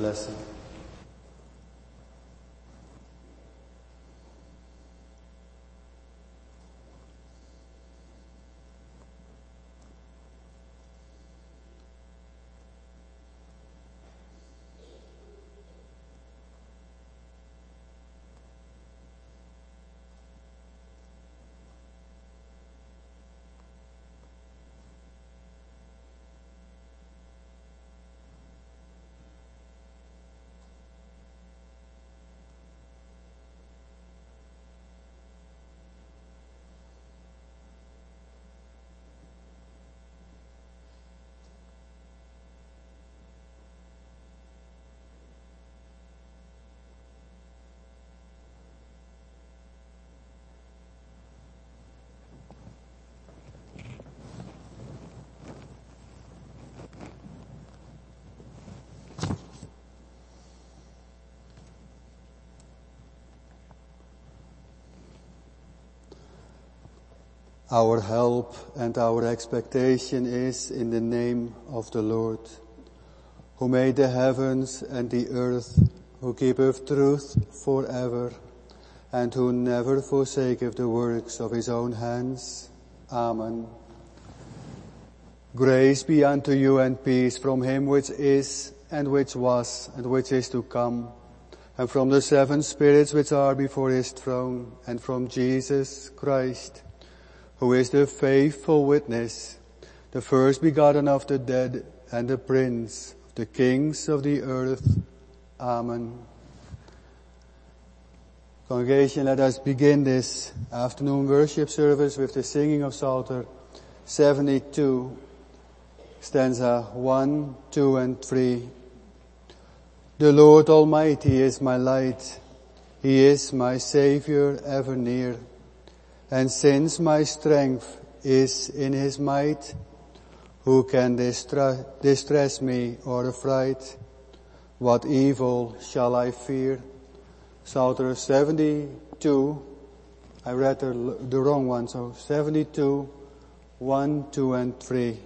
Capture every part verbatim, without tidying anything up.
blessing. Our help and our expectation is in the name of the Lord, who made the heavens and the earth, who keepeth truth forever, and who never forsaketh the works of his own hands. Amen. Grace be unto you and peace from him which is, and which was, and which is to come, and from the seven spirits which are before his throne, and from Jesus Christ, who is the faithful witness, the first begotten of the dead, and the Prince of the kings of the earth. Amen. Congregation, let us begin this afternoon worship service with the singing of Psalter seventy-two, stanza one, two, and three. The Lord Almighty is my light. He is my Savior ever near. And since my strength is in his might, who can distra- distress me or affright? What evil shall I fear? Psalter seventy-two, I read the, the wrong one, so seventy-two, one, two, and three.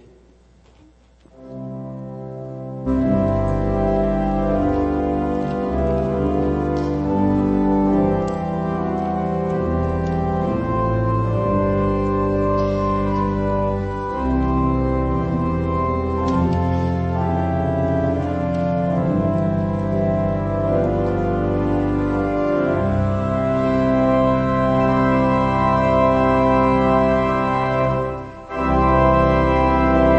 Thank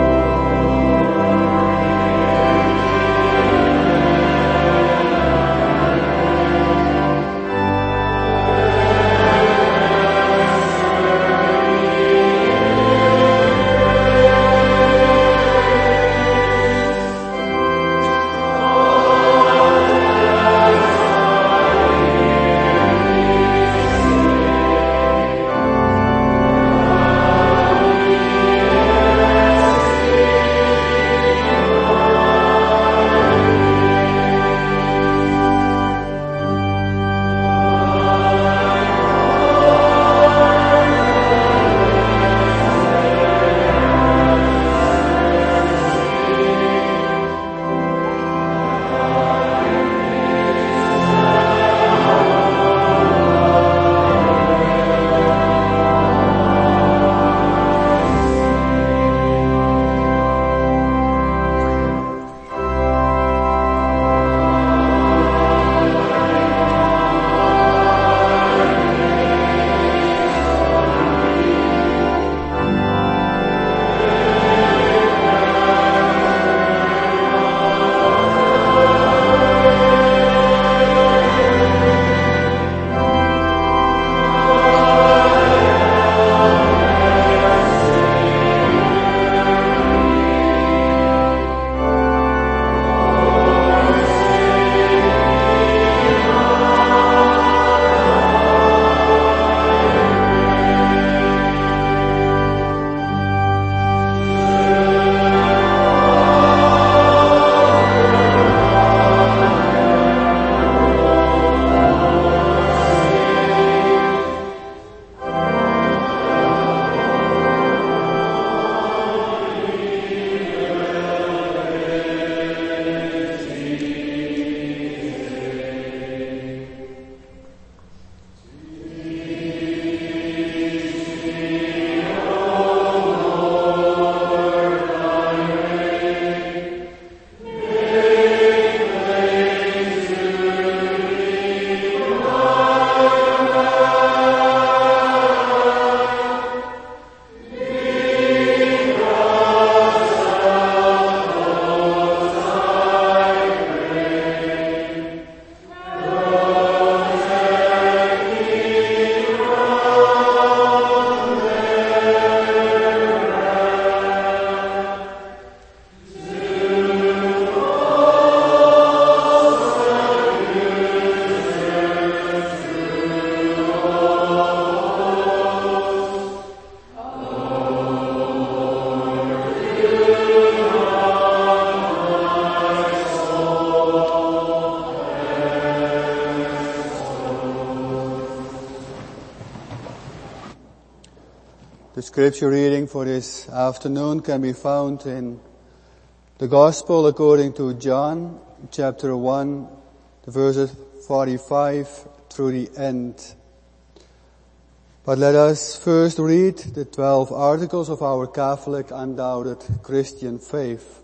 The scripture reading for this afternoon can be found in the Gospel according to John, chapter one, the verses forty-five through the end. But let us first read the twelve articles of our Catholic undoubted Christian faith.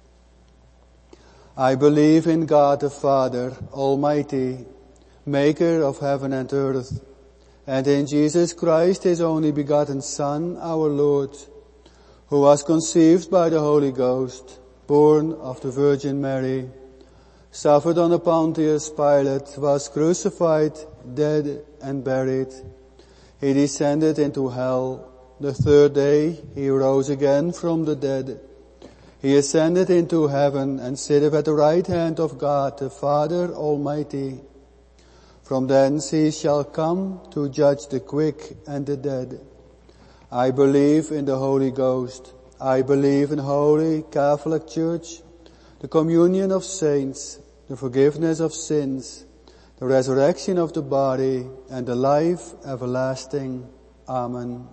I believe in God the Father, Almighty, maker of heaven and earth, and in Jesus Christ, his only begotten Son, our Lord, who was conceived by the Holy Ghost, born of the Virgin Mary, suffered under Pontius Pilate, was crucified, dead, and buried. He descended into hell. The third day he rose again from the dead. He ascended into heaven and sitteth at the right hand of God, the Father Almighty. From thence he shall come to judge the quick and the dead. I believe in the Holy Ghost. I believe in Holy Catholic Church, the communion of saints, the forgiveness of sins, the resurrection of the body, and the life everlasting. Amen.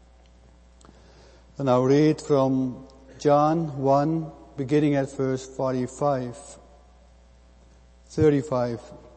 And I'll read from John one, beginning at verse forty-five, thirty-five.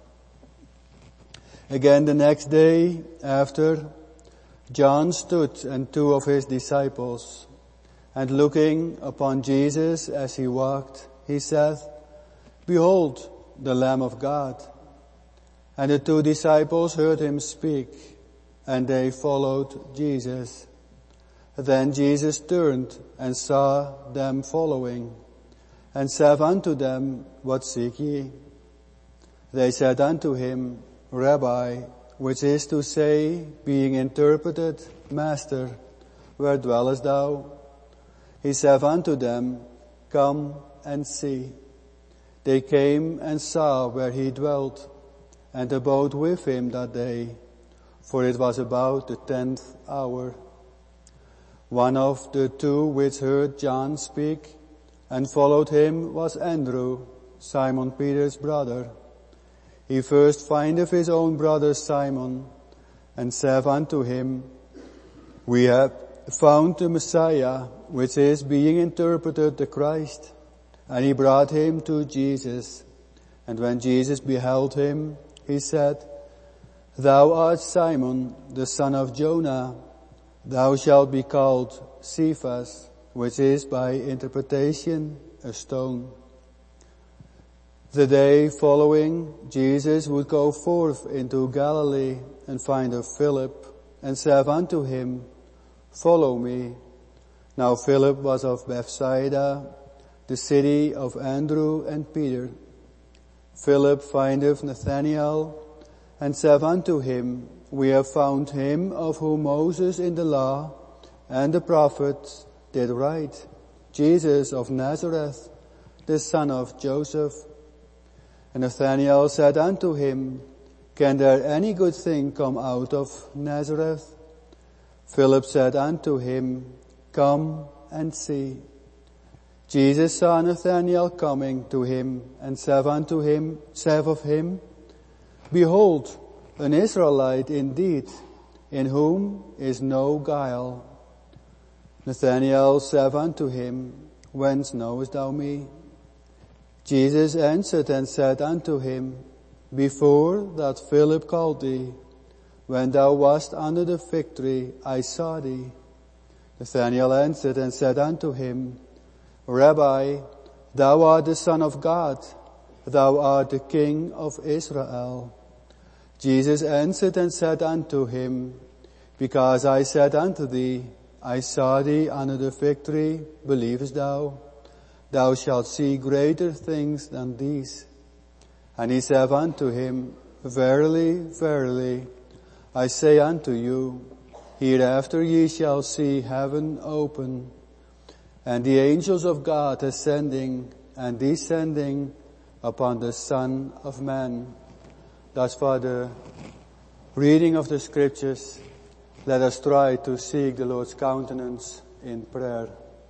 Again the next day after, John stood and two of his disciples, and looking upon Jesus as he walked, he said, Behold, the Lamb of God. And the two disciples heard him speak, and they followed Jesus. Then Jesus turned and saw them following, and said unto them, What seek ye? They said unto him, Rabbi, which is to say, being interpreted, Master, where dwellest thou? He said unto them, Come and see. They came and saw where he dwelt, and abode with him that day, for it was about the tenth hour. One of the two which heard John speak and followed him was Andrew, Simon Peter's brother. He first findeth his own brother Simon, and saith unto him, We have found the Messiah, which is being interpreted the Christ. And he brought him to Jesus. And when Jesus beheld him, he said, Thou art Simon, the son of Jonah. Thou shalt be called Cephas, which is by interpretation a stone. The day following, Jesus would go forth into Galilee and find a Philip, and said unto him, Follow me. Now Philip was of Bethsaida, the city of Andrew and Peter. Philip findeth Nathanael, and said unto him, We have found him of whom Moses in the law and the prophets did write, Jesus of Nazareth, the son of Joseph. And Nathanael said unto him, Can there any good thing come out of Nazareth? Philip said unto him, Come and see. Jesus saw Nathanael coming to him, and said unto him, said of him, Behold, an Israelite indeed, in whom is no guile. Nathanael said unto him, Whence knowest thou me? Jesus answered and said unto him, Before that Philip called thee, when thou wast under the fig tree, I saw thee. Nathanael answered and said unto him, Rabbi, thou art the Son of God, thou art the King of Israel. Jesus answered and said unto him, Because I said unto thee, I saw thee under the fig tree, believest thou? Thou shalt see greater things than these. And he said unto him, Verily, verily, I say unto you, hereafter ye shall see heaven open, and the angels of God ascending and descending upon the Son of Man. Thus for the reading of the Scriptures, let us try to seek the Lord's countenance in prayer.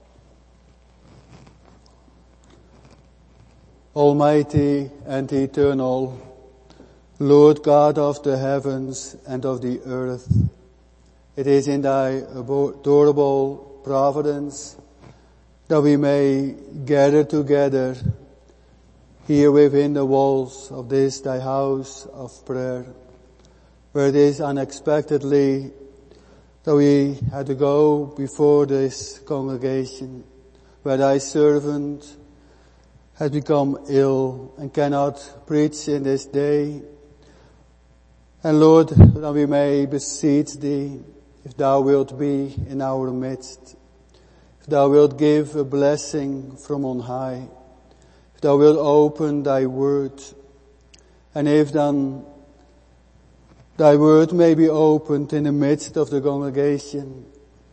Almighty and eternal, Lord God of the heavens and of the earth, It is in thy adorable providence that we may gather together here within the walls of this thy house of prayer, where it is unexpectedly that we had to go before this congregation, where thy servant has become ill and cannot preach in this day. And Lord, that we may beseech thee, if thou wilt be in our midst, if thou wilt give a blessing from on high, if thou wilt open thy word, and if then thy word may be opened in the midst of the congregation,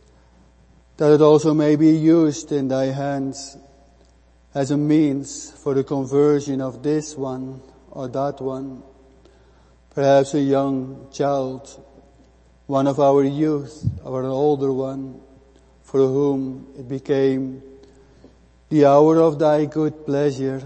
that it also may be used in thy hands as a means for the conversion of this one or that one, perhaps a young child, one of our youth, or an older one, for whom it became the hour of thy good pleasure,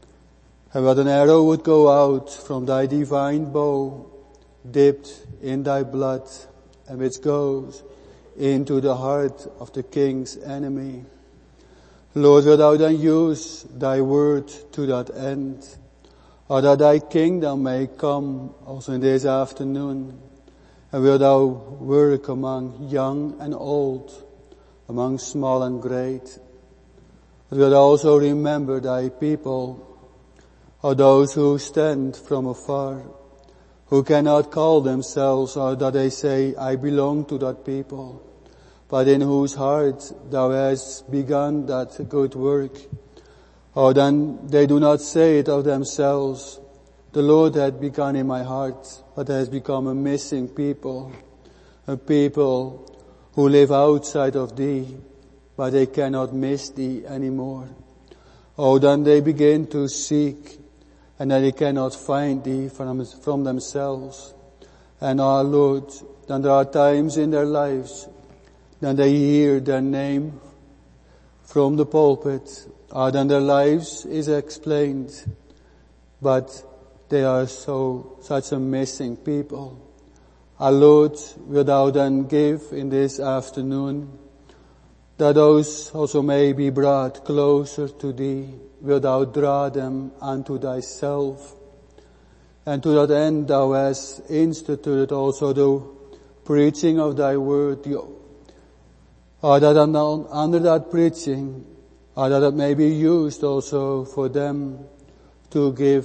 and that an arrow would go out from thy divine bow, dipped in thy blood, and which goes into the heart of the king's enemy. Lord, wilt thou then use thy word to that end, or that thy kingdom may come also in this afternoon, and wilt thou work among young and old, among small and great. But wilt thou also remember thy people, or those who stand from afar, who cannot call themselves, or that they say, I belong to that people, but in whose heart thou hast begun that good work. Or then they do not say it of themselves, the Lord had begun in my heart, but has become a missing people, a people who live outside of thee, but they cannot miss thee anymore. Oh, then they begin to seek, and then they cannot find thee from, from themselves. And our Lord, then there are times in their lives, then they hear their name from the pulpit, or then their lives is explained, but they are so, such a missing people. Our Lord, wilt thou then give in this afternoon, that those also may be brought closer to thee, wilt thou draw them unto thyself. And to that end thou hast instituted also the preaching of thy word, or that under that preaching, or that it may be used also for them to give,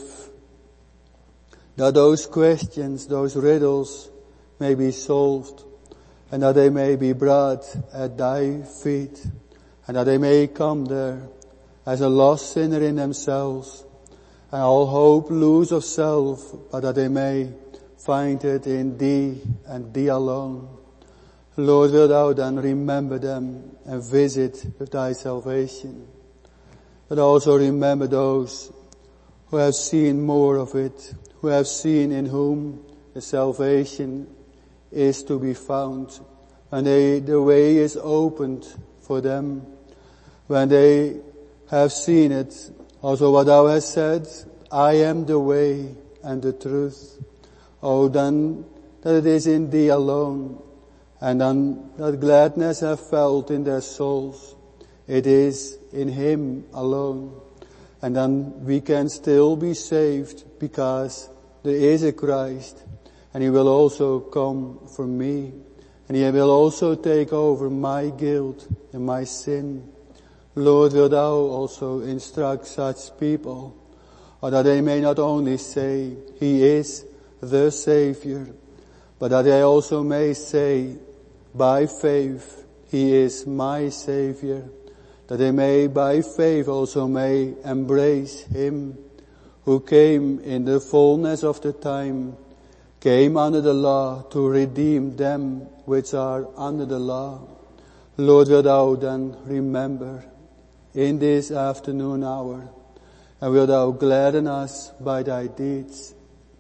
that those questions, those riddles may be solved, and that they may be brought at thy feet, and that they may come there as a lost sinner in themselves, and all hope lose of self, but that they may find it in thee and thee alone. Lord, wilt thou then remember them and visit with thy salvation. But also remember those who have seen more of it, who have seen in whom the salvation is to be found, and they, the way is opened for them, when they have seen it, also what thou hast said, I am the way and the truth. Oh, then that it is in thee alone, and then that gladness have felt in their souls, it is in him alone. And then we can still be saved because there is a Christ, and he will also come for me, and he will also take over my guilt and my sin. Lord, wilt thou also instruct such people, or that they may not only say, he is the Savior, but that they also may say, by faith, he is my Savior, that they may by faith also may embrace him who came in the fullness of the time, came under the law to redeem them which are under the law. Lord, wilt thou then remember in this afternoon hour, and wilt thou gladden us by thy deeds.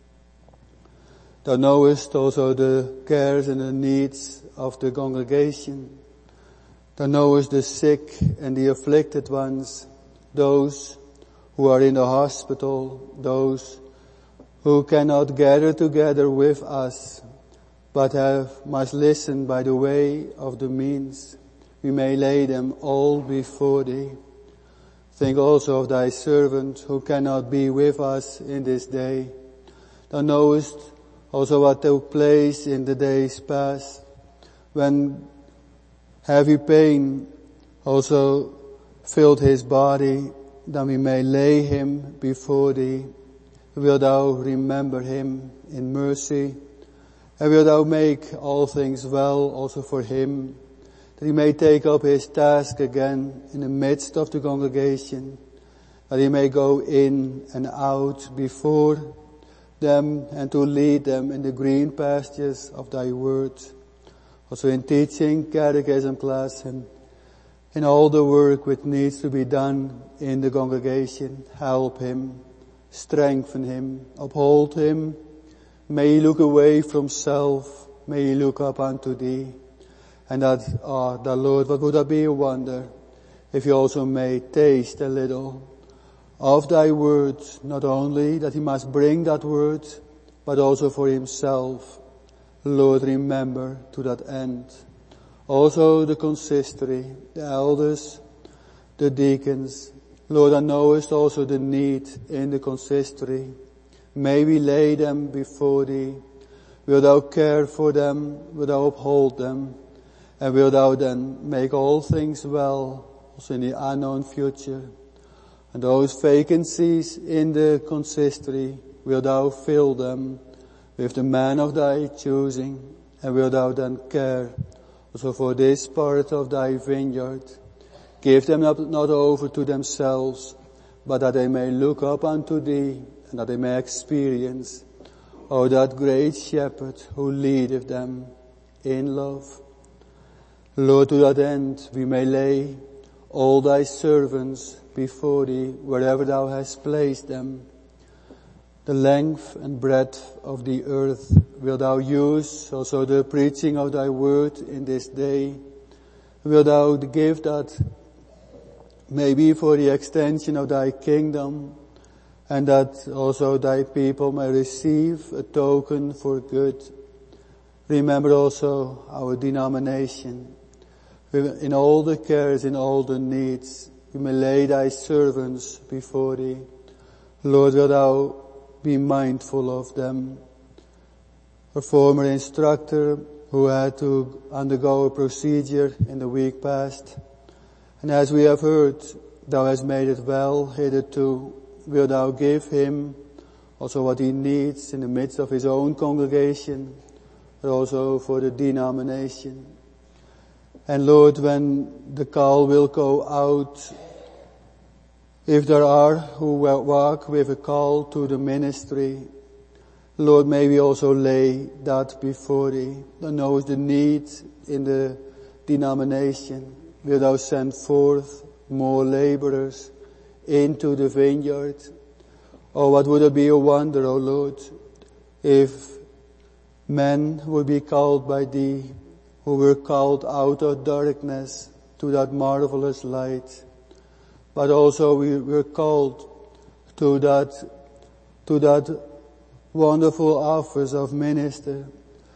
Thou knowest also the cares and the needs of the congregation. Thou knowest the sick and the afflicted ones, those who are in the hospital, those who cannot gather together with us, but have must listen by the way of the means. We may lay them all before thee. Think also of thy servant who cannot be with us in this day. Thou knowest also what took place in the days past, when heavy pain also filled his body, that we may lay him before thee. Wilt thou remember him in mercy, and wilt thou make all things well also for him, that he may take up his task again in the midst of the congregation, that he may go in and out before them and to lead them in the green pastures of thy word. Also in teaching, catechism class, and in all the work which needs to be done in the congregation, help him, strengthen him, uphold him. May he look away from self, may he look up unto thee. And that, ah, oh, the Lord, what would that be a wonder if he also may taste a little of thy word, not only that he must bring that word, but also for himself. Lord, remember to that end. Also the consistory, the elders, the deacons. Lord, thou knowest also the need in the consistory. May we lay them before thee. Wilt thou care for them? Wilt thou uphold them? And wilt thou then make all things well, also in the unknown future? And those vacancies in the consistory, wilt thou fill them with the man of thy choosing? And wilt thou then care also for this part of thy vineyard? Give them not, not over to themselves, but that they may look up unto thee, and that they may experience, O that great shepherd who leadeth them in love. Lord, to that end we may lay all thy servants before thee, wherever thou hast placed them. The length and breadth of the earth wilt thou use, also the preaching of thy word in this day. Wilt thou give that maybe for the extension of thy kingdom, and that also thy people may receive a token for good. Remember also our denomination. In all the cares, in all the needs, we may lay thy servants before thee. Lord, wilt thou be mindful of them. A former instructor who had to undergo a procedure in the week past, and as we have heard, thou hast made it well hitherto. Wilt thou give him also what he needs in the midst of his own congregation, but also for the denomination. And Lord, when the call will go out, if there are who will walk with a call to the ministry, Lord, may we also lay that before thee. Thou knowest the need in the denomination. Wilt thou send forth more laborers into the vineyard? Oh, what would it be a wonder, O Lord, if men would be called by thee, who were called out of darkness to that marvelous light. But also we were called to that, to that wonderful office of minister,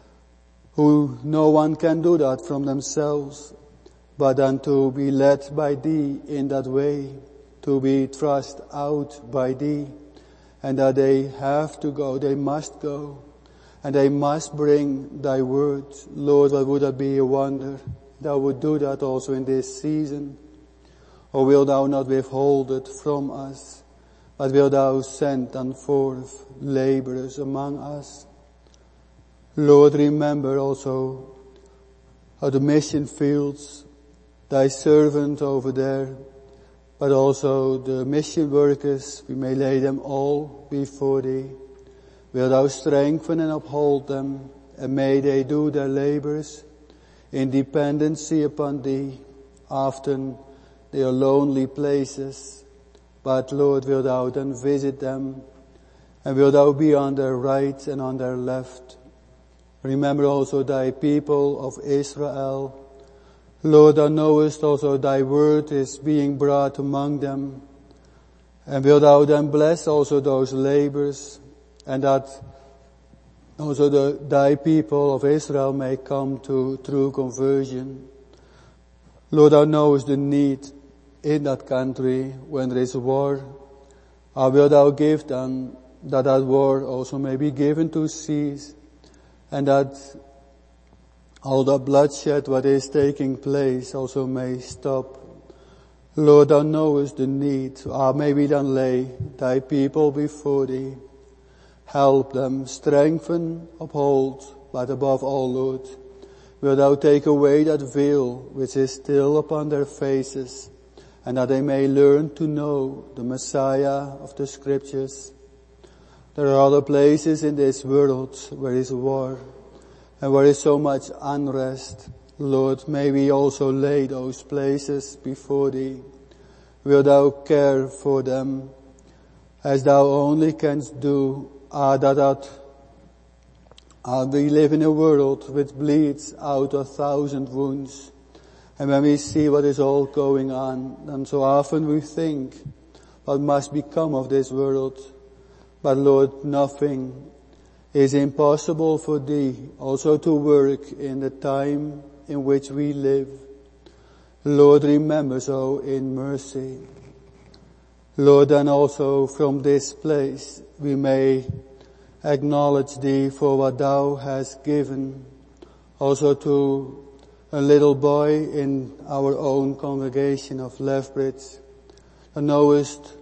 who no one can do that from themselves, but then to be led by thee in that way, to be thrust out by thee, and that they have to go, they must go, and they must bring thy word. Lord, what would that be a wonder? Thou would do that also in this season. Or wilt thou not withhold it from us, but wilt thou send and forth laborers among us? Lord, remember also how the mission fields, thy servant over there, but also the mission workers, we may lay them all before thee. Wilt thou strengthen and uphold them, and may they do their labors in dependency upon thee. Often they are lonely places, but Lord, wilt thou then visit them, and wilt thou be on their right and on their left. Remember also thy people of Israel. Lord, thou knowest also thy word is being brought among them, and wilt thou then bless also those labors, and that also the, thy people of Israel may come to true conversion. Lord, thou knowest the need in that country when there is war. How will thou give then that that war also may be given to cease, and that all the bloodshed what is taking place also may stop. Lord, thou knowest the need. Ah, may we then lay thy people before thee. Help them, strengthen, uphold, but above all, Lord, wilt thou take away that veil which is still upon their faces, and that they may learn to know the Messiah of the Scriptures. There are other places in this world where is war, and where is so much unrest. Lord, may we also lay those places before thee. Wilt thou care for them as thou only canst do? Ah, that, that ah, we live in a world which bleeds out a thousand wounds. And when we see what is all going on, then so often we think, what must become of this world? But Lord, nothing is impossible for thee also to work in the time in which we live. Lord, remember so in mercy. Lord, and also from this place we may acknowledge thee for what thou hast given also to a little boy in our own congregation of Lethbridge. Thou knowest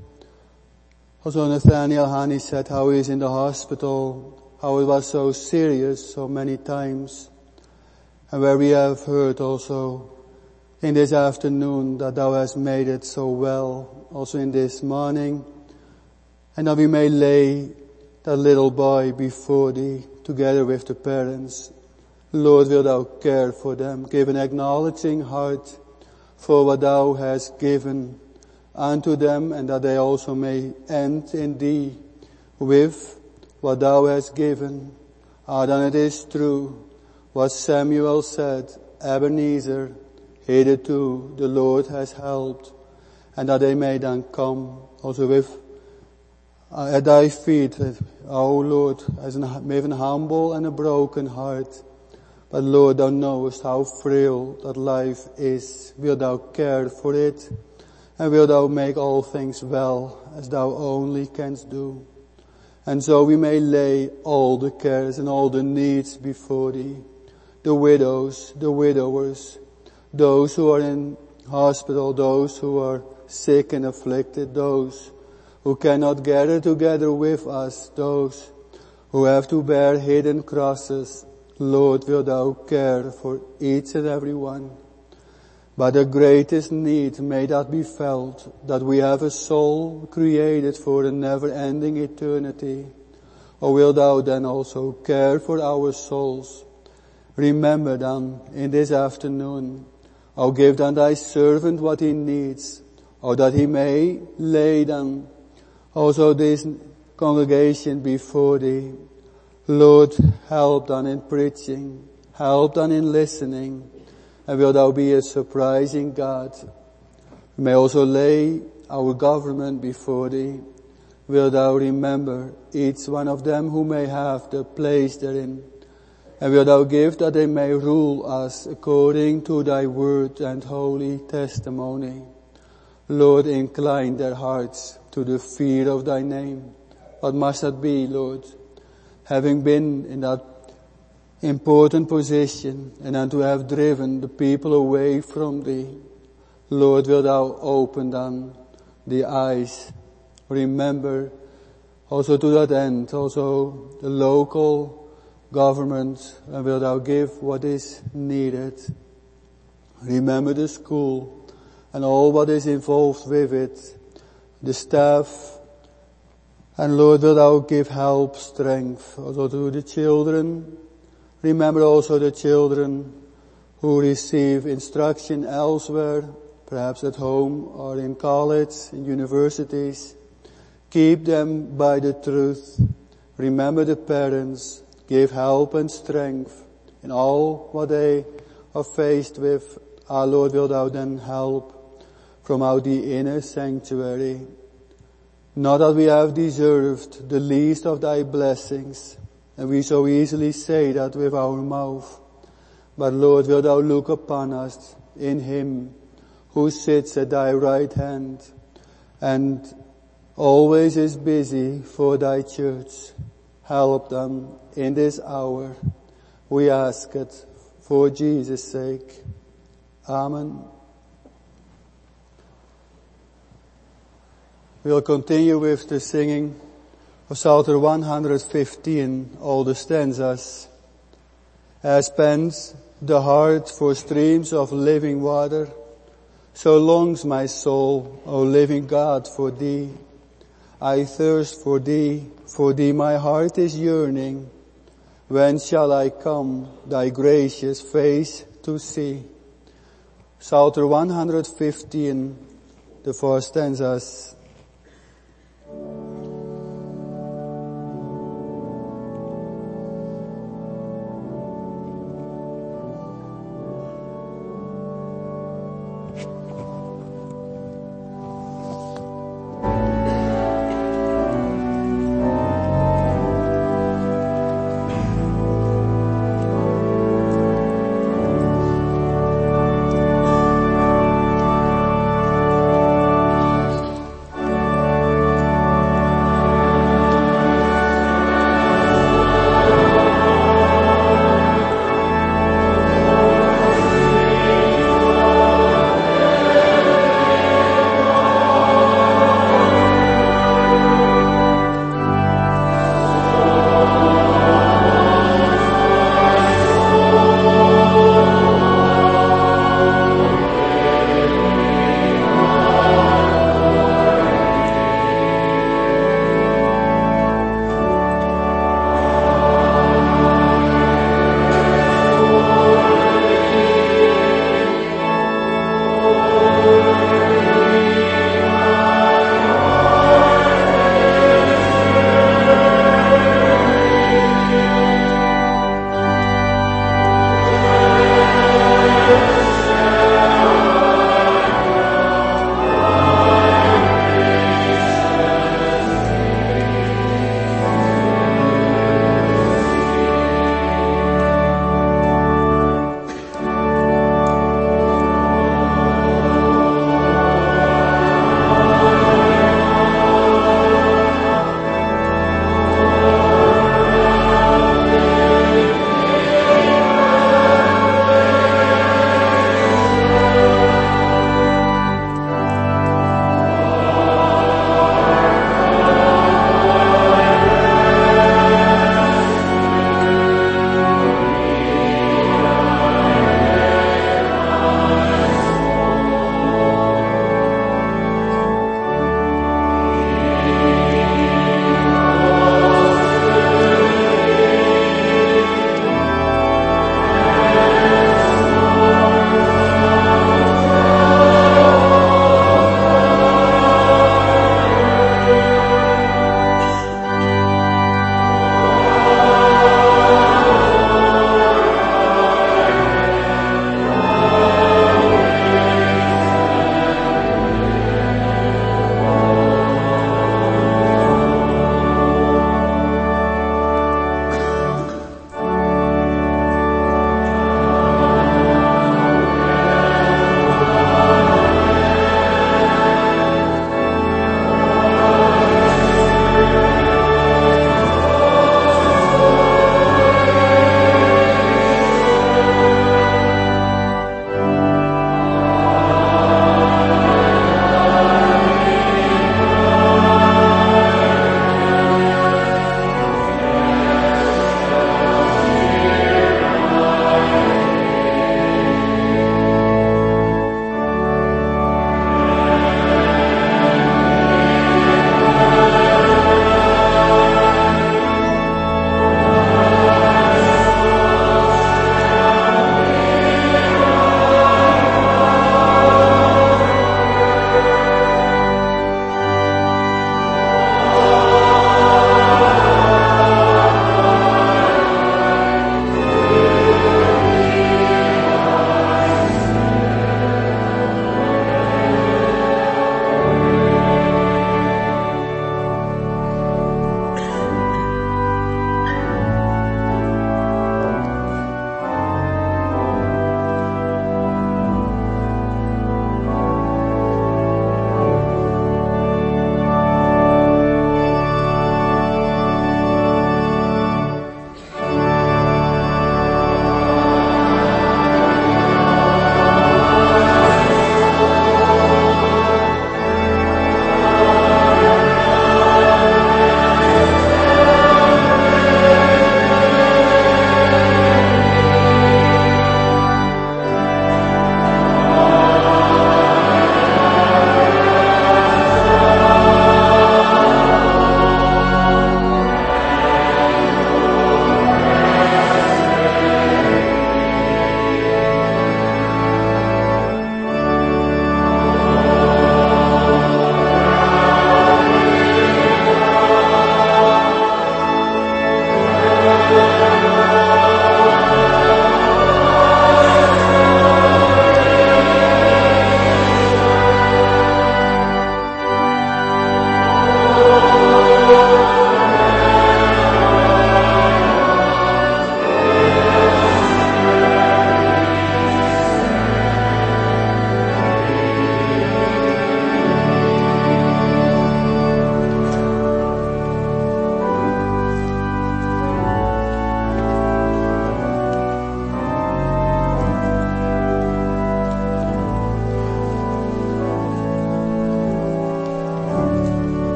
also Nathaniel Hani said how he is in the hospital, how it was so serious so many times, and where we have heard also in this afternoon that thou hast made it so well, also in this morning, and that we may lay that little boy before thee together with the parents. Lord, wilt thou care for them, give an acknowledging heart for what thou hast given unto them, and that they also may end in thee with what thou hast given. Ah, then it is true what Samuel said, Ebenezer, hitherto the Lord has helped, and that they may then come also with uh, at thy feet, O Lord, as an, with an humble and a broken heart. But Lord, thou knowest how frail that life is. Wilt thou care for it, and wilt thou make all things well, as thou only canst do. And so we may lay all the cares and all the needs before thee, the widows, the widowers, those who are in hospital, those who are sick and afflicted, those who cannot gather together with us, those who have to bear hidden crosses. Lord, wilt thou care for each and every one. But the greatest need may that be felt, that we have a soul created for a never-ending eternity. Or wilt thou then also care for our souls? Remember then in this afternoon, O give then thy servant what he needs, or that he may lay then also this congregation before thee. Lord, help then in preaching, help then in listening, and wilt thou be a surprising God. We may also lay our government before thee. Wilt thou remember each one of them who may have the place therein, and wilt thou give that they may rule us according to thy word and holy testimony. Lord, incline their hearts to the fear of thy name. What must that be, Lord? Having been in that important position and then to have driven the people away from thee, Lord, wilt thou open then the eyes. Remember also to that end also the local government, and wilt thou give what is needed. Remember the school and all what is involved with it, the staff, and Lord, wilt thou give help, strength also to the children. Remember also the children who receive instruction elsewhere, perhaps at home or in college, in universities. Keep them by the truth. Remember the parents. Give help and strength in all what they are faced with. Our Lord, wilt thou then help from out the inner sanctuary. Not that we have deserved the least of thy blessings, And we so easily say that with our mouth. But Lord, wilt thou look upon us in him who sits at thy right hand and always is busy for thy church. Help them in this hour. We ask it for Jesus' sake. Amen. We'll continue with the singing of Psalter one hundred fifteen, all the stanzas. As pants the heart for streams of living water, so longs my soul, O living God, for thee. I thirst for thee, for thee my heart is yearning. When shall I come thy gracious face to see? Psalter one hundred fifteen, the four stanzas.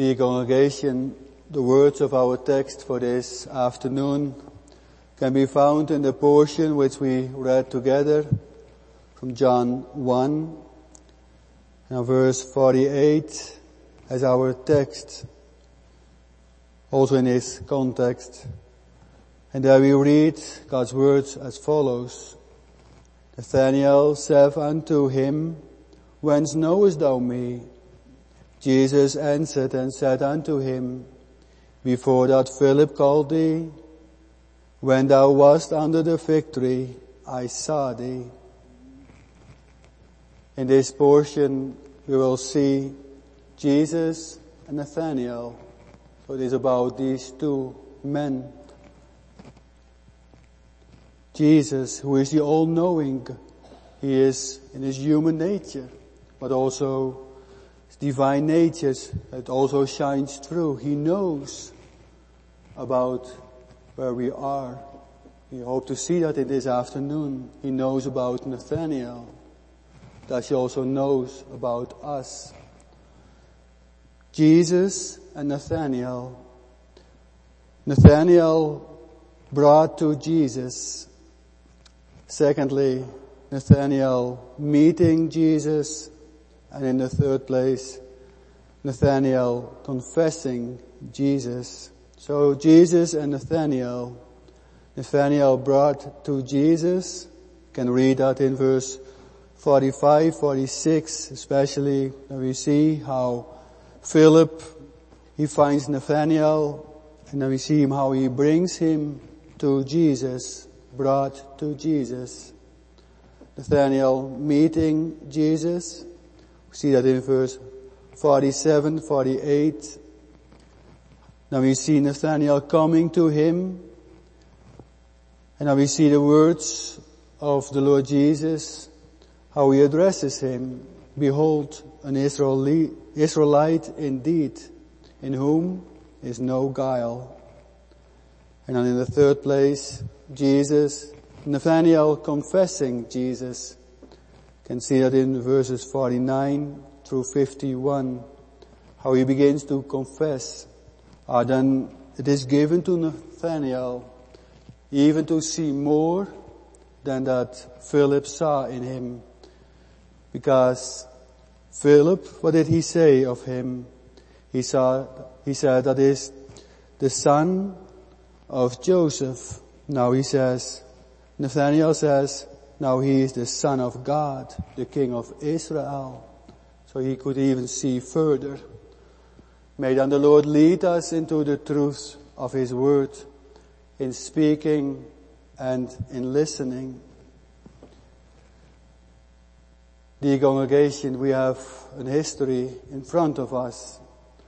Dear congregation, the words of our text for this afternoon can be found in the portion which we read together from John one, and verse forty-eight as our text, also in this context. And there we read God's words as follows. Nathanael said unto him, Whence knowest thou me? Jesus answered and said unto him, Before that Philip called thee, when thou wast under the fig tree, I saw thee. In this portion we will see Jesus and Nathanael. So it is about these two men. Jesus, who is the all-knowing, he is in his human nature, but also his divine nature that also shines through. He knows about where we are. We hope to see that in this afternoon. He knows about Nathanael, that he also knows about us. Jesus and Nathanael. Nathanael brought to Jesus. Secondly, Nathanael meeting Jesus. And in the third place, Nathanael confessing Jesus. So Jesus and Nathanael. Nathanael brought to Jesus. You can read that in verse forty-five, forty-six, especially when we see how Philip, he finds Nathanael, and then we see him how he brings him to Jesus, brought to Jesus. Nathanael meeting Jesus. We see that in verse forty-seven, forty-eight. Now we see Nathanael coming to him. And now we see the words of the Lord Jesus, how he addresses him. Behold, an Israeli, Israelite indeed, in whom is no guile. And then in the third place, Jesus, Nathanael confessing Jesus. You can see that in verses forty-nine through fifty-one, how he begins to confess. Ah, then it is given to Nathanael even to see more than that Philip saw in him. Because Philip, what did he say of him? He saw, he said that is the son of Joseph. Now he says, Nathanael says, now he is the son of God, the king of Israel. So he could even see further. May then the Lord lead us into the truth of his word, in speaking and in listening. Dear congregation, we have a history in front of us.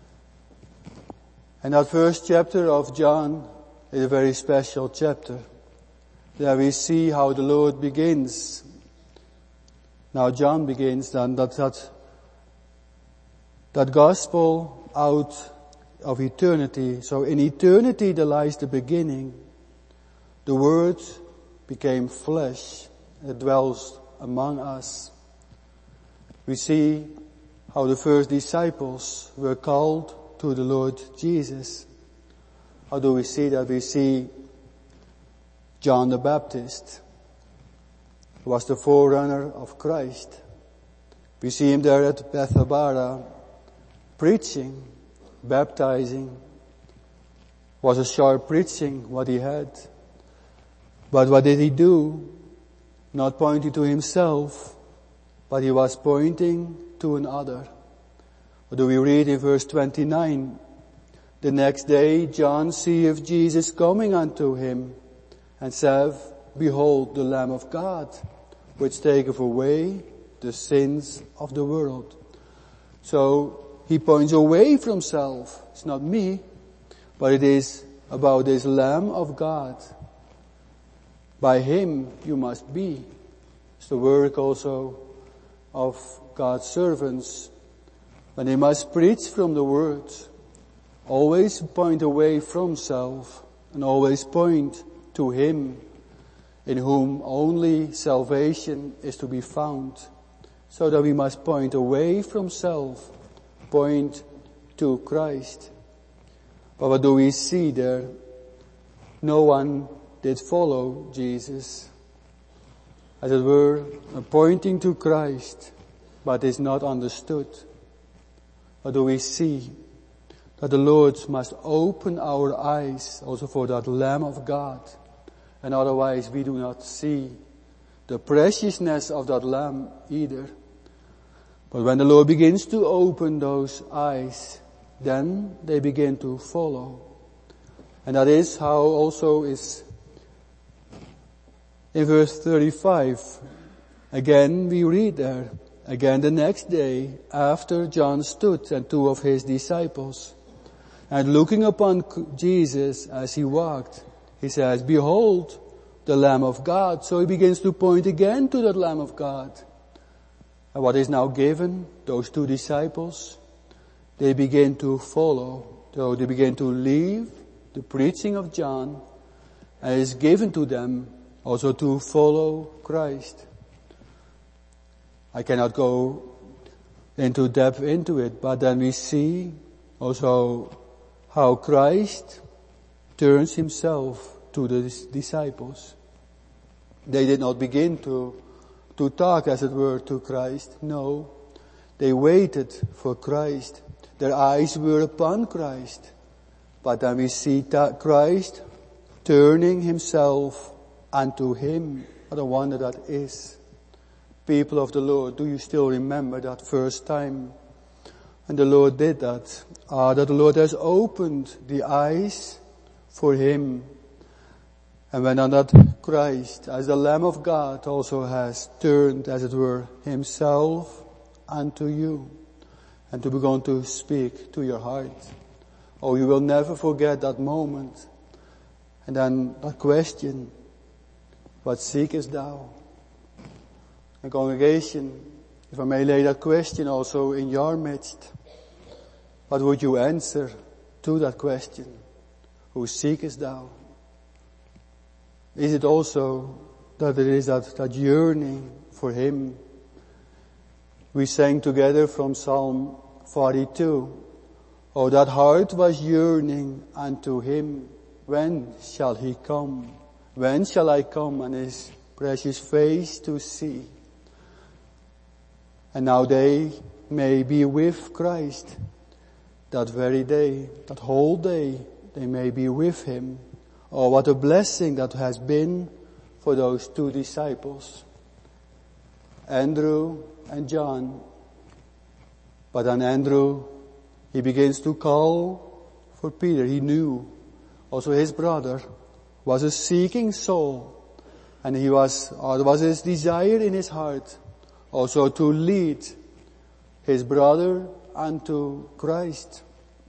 And that first chapter of John is a very special chapter. There we see how the Lord begins. Now John begins then that, that, that gospel out of eternity. So in eternity there lies the beginning. The Word became flesh. It dwells among us. We see how the first disciples were called to the Lord Jesus. How do we see that? We see John the Baptist, who was the forerunner of Christ. We see him there at Bethabara, preaching, baptizing. Was a sharp preaching what he had. But what did he do? Not pointing to himself, but he was pointing to another. What do we read in verse twenty-nine? The next day John seeth Jesus coming unto him, and saith, Behold the Lamb of God, which taketh away the sins of the world. So he points away from himself. It's not me, but it is about this Lamb of God. By him you must be. It's the work also of God's servants. When they must preach from the Word, always point away from self and always point to him in whom only salvation is to be found. So that we must point away from self, point to Christ. But what do we see there? No one did follow Jesus. As it were, pointing to Christ, but is not understood. What do we see? That the Lord must open our eyes also for that Lamb of God. And otherwise we do not see the preciousness of that Lamb either. But when the Lord begins to open those eyes, then they begin to follow. And that is how also is in verse thirty-five. Again we read there, again the next day after John stood and two of his disciples, and looking upon Jesus as he walked, he says, behold, the Lamb of God. So he begins to point again to that Lamb of God. And what is now given, those two disciples, they begin to follow. So they begin to leave the preaching of John, and it is given to them also to follow Christ. I cannot go into depth into it, but then we see also how Christ turns himself to the disciples. They did not begin to, to talk, as it were, to Christ. No, they waited for Christ. Their eyes were upon Christ. But then we see that Christ turning himself unto him. What a wonder that is. People of the Lord, do you still remember that first time? And the Lord did that. Ah, that the Lord has opened the eyes for him. And when on that Christ, as the Lamb of God, also has turned, as it were, himself unto you. And to begin to speak to your heart. Oh, you will never forget that moment. And then that question, what seekest thou? And congregation, if I may lay that question also in your midst, what would you answer to that question? Who seekest thou? Is it also that there is that, that yearning for him? We sang together from Psalm forty-two. Oh, that heart was yearning unto him. When shall he come? When shall I come and his precious face to see? And now they may be with Christ. That very day, that whole day, they may be with him. Oh, what a blessing that has been for those two disciples, Andrew and John. But then Andrew, he begins to call for Peter. He knew also his brother was a seeking soul, and he was, or it was his desire in his heart also to lead his brother unto Christ.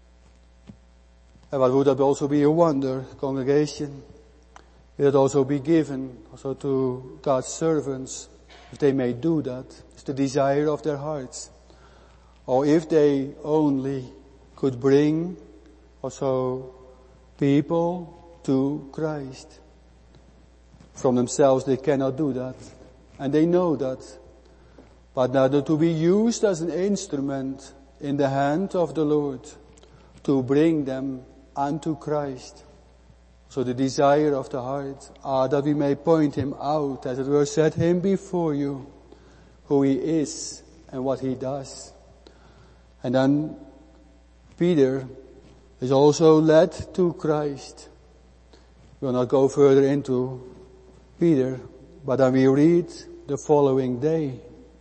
And what would that also be a wonder, congregation? Will it also be given also to God's servants, if they may do that? It's the desire of their hearts. Or if they only could bring also people to Christ. From themselves they cannot do that. And they know that. But now to be used as an instrument in the hand of the Lord to bring them unto Christ. So the desire of the heart are that we may point him out, as it were, set him before you, who he is and what he does. And then Peter is also led to Christ. We will not go further into Peter, but then we read the following day.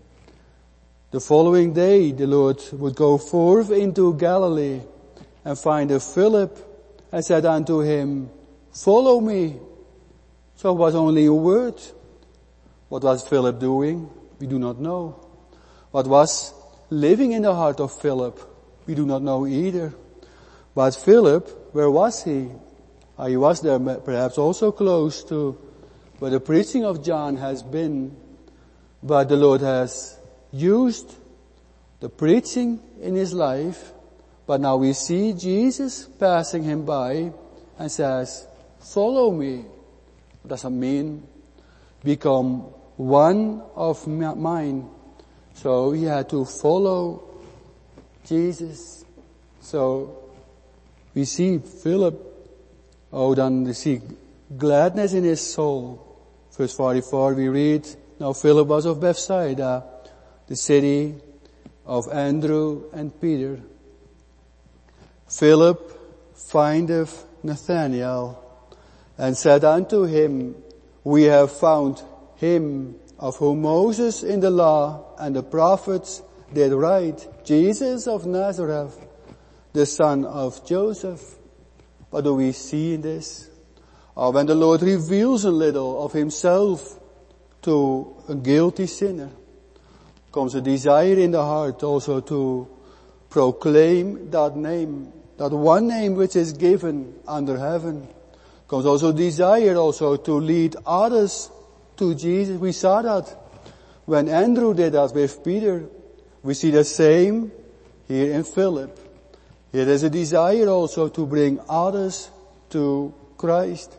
The following day the Lord would go forth into Galilee and find a Philip and said unto him, follow me. So it was only a word. What was Philip doing? We do not know. What was living in the heart of Philip? We do not know either. But Philip, where was he? Uh, he was there perhaps also close to where the preaching of John has been. But the Lord has used the preaching in his life. But now we see Jesus passing him by and says, follow me. What does that mean? Become one of mine. So he had to follow Jesus. So we see Philip, oh, then we see gladness in his soul. Verse forty-four we read, now Philip was of Bethsaida, the city of Andrew and Peter. Philip findeth Nathanael, and said unto him, we have found him of whom Moses in the law and the prophets did write, Jesus of Nazareth, the son of Joseph. What do we see in this? Oh, when the Lord reveals a little of himself to a guilty sinner, comes a desire in the heart also to proclaim that name, that one name which is given under heaven. Comes also desire also to lead others to Jesus. We saw that when Andrew did that with Peter. We see the same here in Philip. Here there's a desire also to bring others to Christ.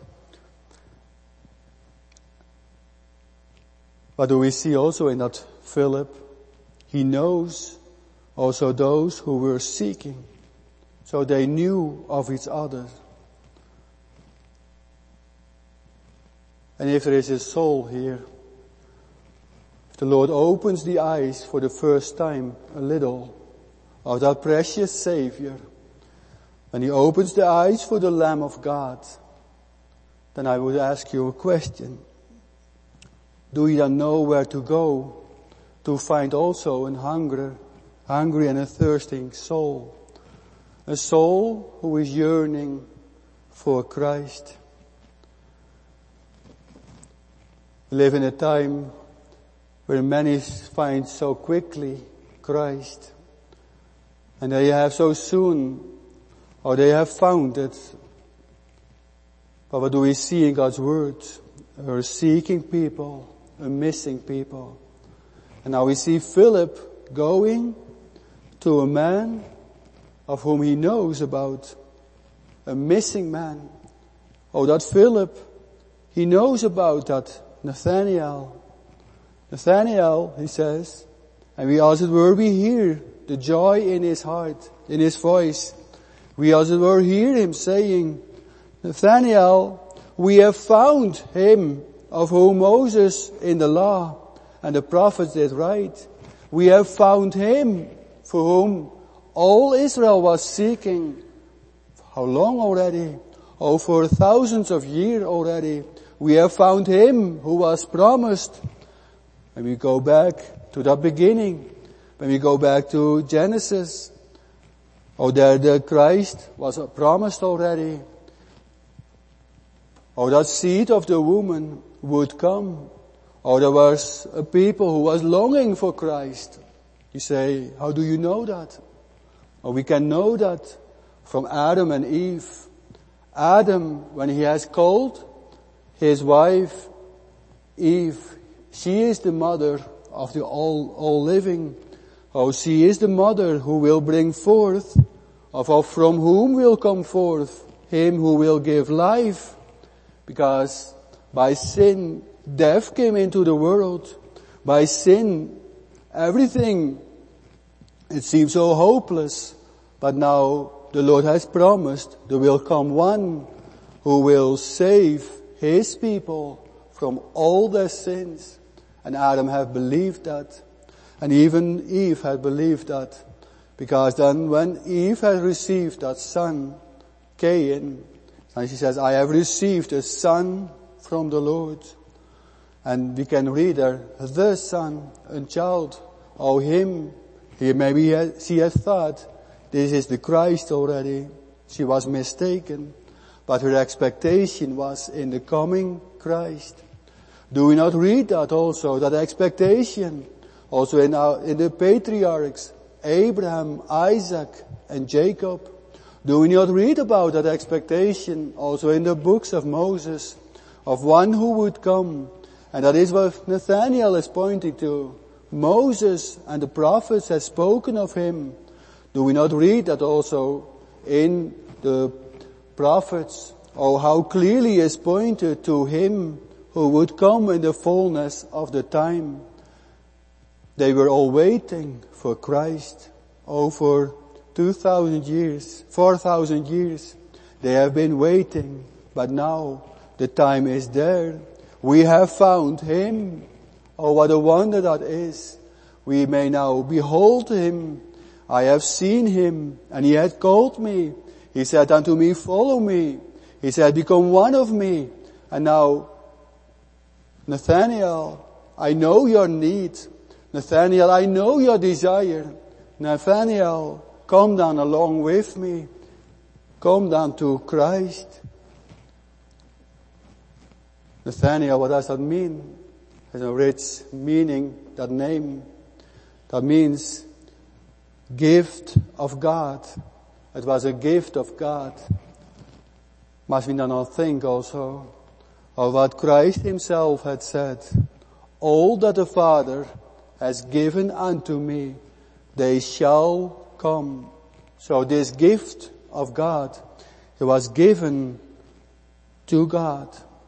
What do we see also in that Philip? He knows also those who were seeking. So they knew of each other. And if there is a soul here, if the Lord opens the eyes for the first time a little of that precious Savior, when he opens the eyes for the Lamb of God, then I would ask you a question. Do you then know where to go to find also an hunger, hungry and a thirsting soul? A soul who is yearning for Christ. We live in a time where many find so quickly Christ. And they have so soon, or they have found it. But what do we see in God's Word? We're seeking people, a missing people. And now we see Philip going to a man of whom he knows about, a missing man. Oh, that Philip, he knows about that Nathanael. Nathanael, he says, and we as it were we hear the joy in his heart, in his voice. We as it were hear him saying, Nathanael, we have found him of whom Moses in the law and the prophets did write. We have found him for whom all Israel was seeking. How long already? Oh, for thousands of years already. We have found him who was promised. When we go back to the beginning, when we go back to Genesis, oh, there the Christ was promised already. Oh, that seed of the woman would come. Oh, there was a people who was longing for Christ. You say, how do you know that? Oh, we can know that from Adam and Eve. Adam, when he has called his wife, Eve, she is the mother of the all, all living. Oh, she is the mother who will bring forth, of from whom will come forth him who will give life. Because by sin, death came into the world. By sin, everything, it seems so hopeless. But now the Lord has promised there will come one who will save his people from all their sins. And Adam had believed that. And even Eve had believed that. Because then when Eve had received that son, Cain, and she says, I have received a son from the Lord. And we can read there, the son, a child, oh him, he maybe he had, she had thought, this is the Christ already. She was mistaken. But her expectation was in the coming Christ. Do we not read that also, that expectation? Also in our, in the patriarchs, Abraham, Isaac, and Jacob. Do we not read about that expectation also in the books of Moses, of one who would come? And that is what Nathanael is pointing to. Moses and the prophets have spoken of him. Do we not read that also in the prophets? Oh, how clearly is pointed to him who would come in the fullness of the time. They were all waiting for Christ. Oh, for two thousand years, four thousand years. They have been waiting, but now the time is there. We have found him. Oh, what a wonder that is. We may now behold him. I have seen him, and he had called me. He said unto me, follow me. He said, become one of me. And now, Nathanael, I know your need. Nathanael, I know your desire. Nathanael, come down along with me. Come down to Christ. Nathanael, what does that mean? Has a rich meaning, that name. That means gift of God. It was a gift of God. Must we not think also of what Christ himself had said? All that the Father has given unto me, they shall come. So this gift of God, it was given to God.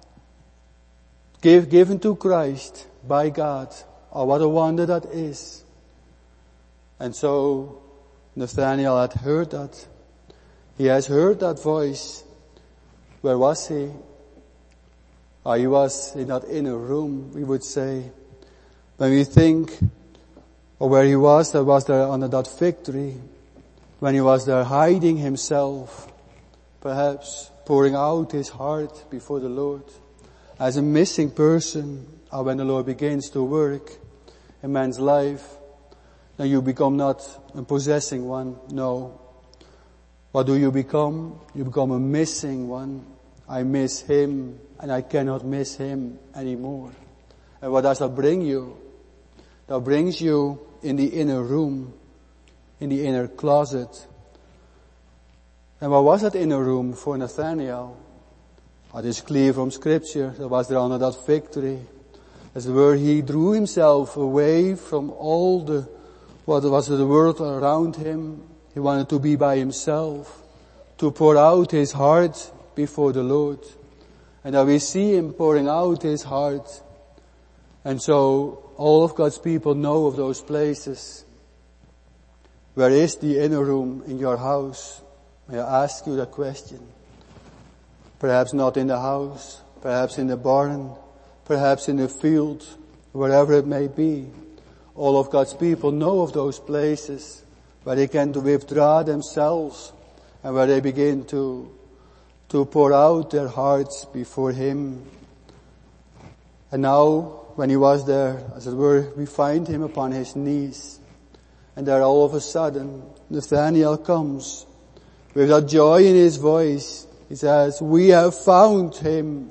Give, given to Christ by God. Oh, what a wonder that is. And so Nathanael had heard that. He has heard that voice. Where was he? Oh, he was in that inner room, we would say. When we think of where he was, that was there under that fig tree. When he was there hiding himself, perhaps pouring out his heart before the Lord. As a missing person, or when the Lord begins to work in man's life, then you become not a possessing one, no. What do you become? You become a missing one. I miss him, and I cannot miss him anymore. And what does that bring you? That brings you in the inner room, in the inner closet. And what was that inner room for Nathanael? It is clear from Scripture, that was there under that fig tree. As where he drew himself away from all the, what was the world around him. He wanted to be by himself, to pour out his heart before the Lord. And that we see him pouring out his heart. And so all of God's people know of those places. Where is the inner room in your house? May I ask you that question? Perhaps not in the house, perhaps in the barn, perhaps in the field, wherever it may be. All of God's people know of those places where they can withdraw themselves and where they begin to, to pour out their hearts before him. And now, when he was there, as it were, we find him upon his knees. And there all of a sudden, Nathanael comes with that joy in his voice. He says, we have found him.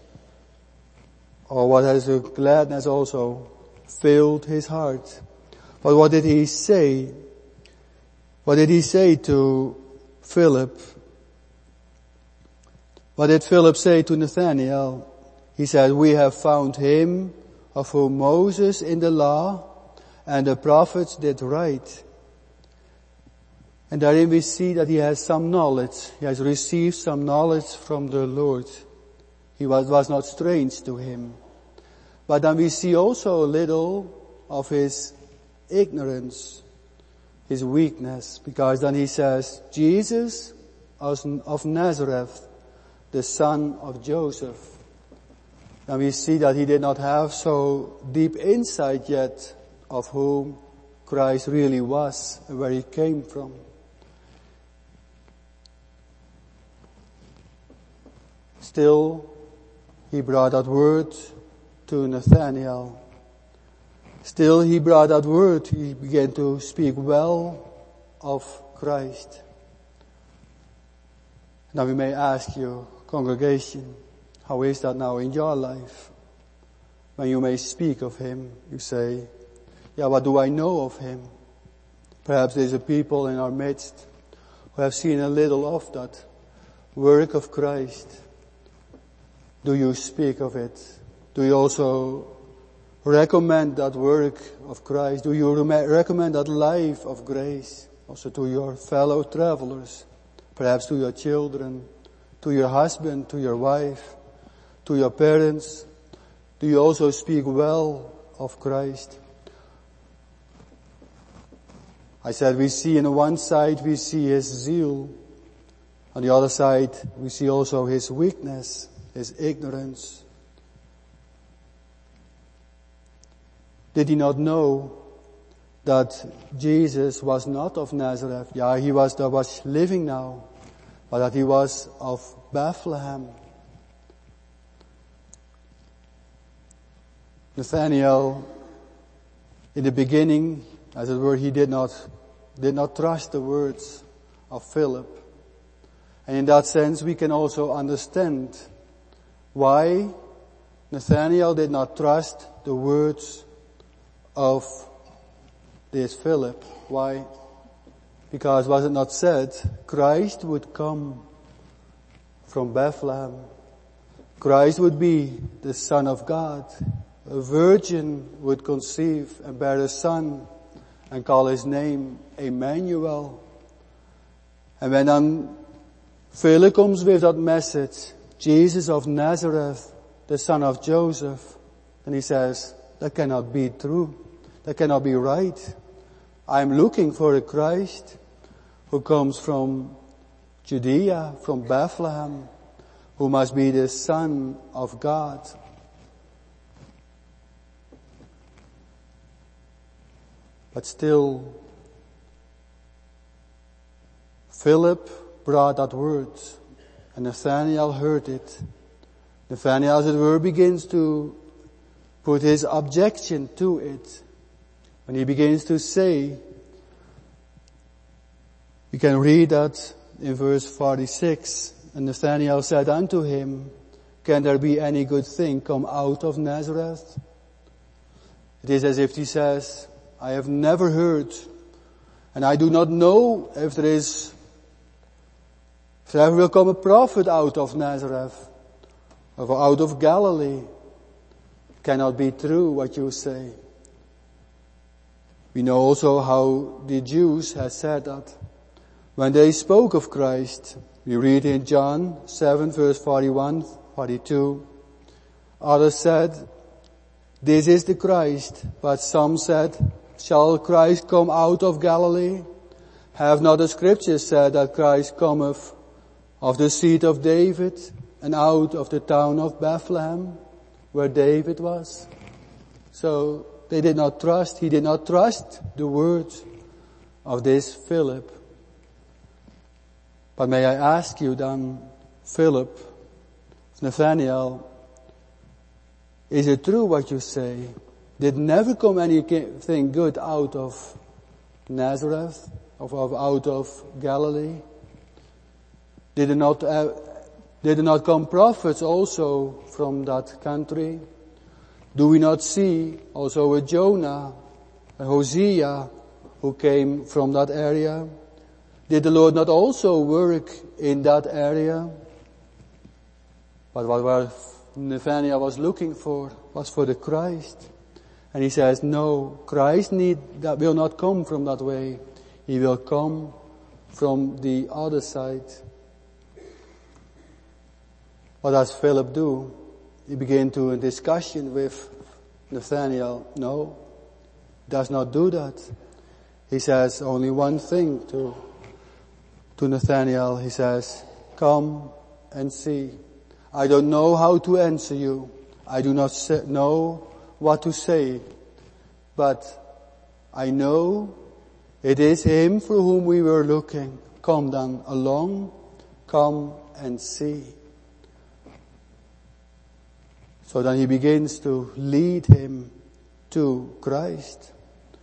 Or what has a gladness also filled his heart. But what did he say? What did he say to Philip? What did Philip say to Nathanael? He said, we have found him of whom Moses in the law and the prophets did write. And therein we see that he has some knowledge. He has received some knowledge from the Lord. He was, was not strange to him. But then we see also a little of his ignorance, his weakness, because then he says, Jesus of Nazareth, the son of Joseph. And we see that he did not have so deep insight yet of whom Christ really was and where he came from. Still, he brought that word to Nathanael. Still, he brought that word. He began to speak well of Christ. Now we may ask you, congregation, how is that now in your life? When you may speak of him, you say, yeah, what do I know of him? Perhaps there's a people in our midst who have seen a little of that work of Christ. Do you speak of it? Do you also recommend that work of Christ? Do you recommend that life of grace also to your fellow travelers? Perhaps to your children, to your husband, to your wife, to your parents. Do you also speak well of Christ? I said we see on the one side, we see his zeal. On the other side, we see also his weakness, his ignorance. Did he not know that Jesus was not of Nazareth? Yeah, he was, that was living now, but that he was of Bethlehem. Nathanael, in the beginning, as it were, he did not, did not trust the words of Philip. And in that sense, we can also understand why Nathanael did not trust the words of this Philip. Why? Because was it not said, Christ would come from Bethlehem. Christ would be the Son of God. A virgin would conceive and bear a son and call his name Emmanuel. And when then Philip comes with that message, Jesus of Nazareth, the son of Joseph, and he says, that cannot be true. That cannot be right. I'm looking for a Christ who comes from Judea, from Bethlehem, who must be the Son of God. But still, Philip brought that word, and Nathanael heard it. Nathanael, as it were, begins to put his objection to it. When he begins to say, you can read that in verse forty-six, and Nathanael said unto him, can there be any good thing come out of Nazareth? It is as if he says, I have never heard, and I do not know if there is, if there ever will come a prophet out of Nazareth, or out of Galilee. It cannot be true what you say. We know also how the Jews had said that. When they spoke of Christ, we read in John seven verse forty-one, forty-two, others said, this is the Christ, but some said, shall Christ come out of Galilee? Have not the scriptures said that Christ cometh of the seed of David and out of the town of Bethlehem, where David was? So they did not trust, he did not trust the words of this Philip. But may I ask you then, Philip, Nathanael, is it true what you say? Did never come anything good out of Nazareth, of, of out of Galilee? Did it not, uh, did it not come prophets also from that country? Do we not see also a Jonah, a Hosea, who came from that area? Did the Lord not also work in that area? But what Nathanael was looking for was for the Christ. And he says, no, Christ need, that will not come from that way. He will come from the other side. What does Philip do? He began to a discussion with Nathanael. No, he does not do that. He says only one thing to, to Nathanael. He says, come and see. I don't know how to answer you. I do not say, know what to say, but I know it is him for whom we were looking. Come then along, come and see. So then he begins to lead him to Christ.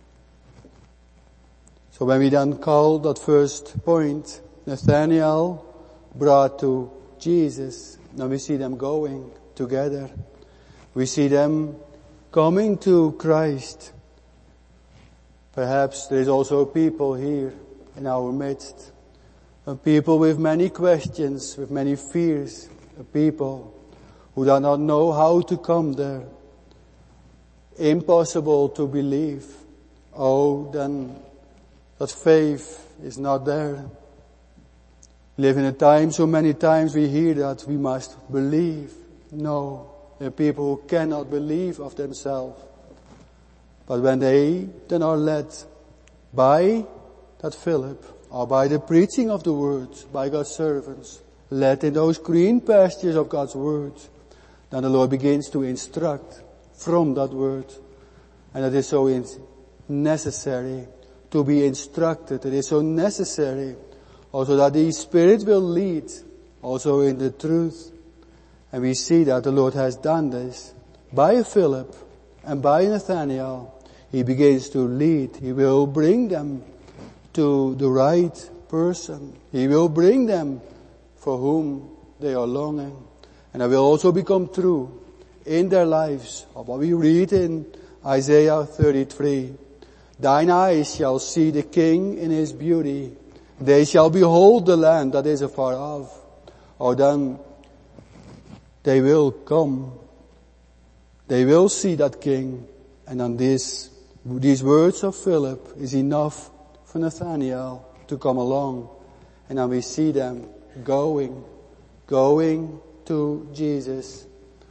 So when we then call that first point, Nathanael brought to Jesus, now we see them going together. We see them coming to Christ. Perhaps there is also people here in our midst, a people with many questions, with many fears, a people who do not know how to come there. Impossible to believe. Oh, then that faith is not there. We live in a time, so many times we hear that we must believe. No. There are people who cannot believe of themselves. But when they then are led by that Philip, or by the preaching of the word, by God's servants, led in those green pastures of God's word, then the Lord begins to instruct from that word. And it is so necessary to be instructed. It is so necessary also that the Spirit will lead also in the truth. And we see that the Lord has done this by Philip and by Nathanael. He begins to lead. He will bring them to the right person. He will bring them for whom they are longing. And it will also become true in their lives of what we read in Isaiah thirty-three. Thine eyes shall see the King in his beauty. They shall behold the land that is afar off. Or then they will come. They will see that King. And on this, these words of Philip is enough for Nathanael to come along. And then we see them going, going to Jesus.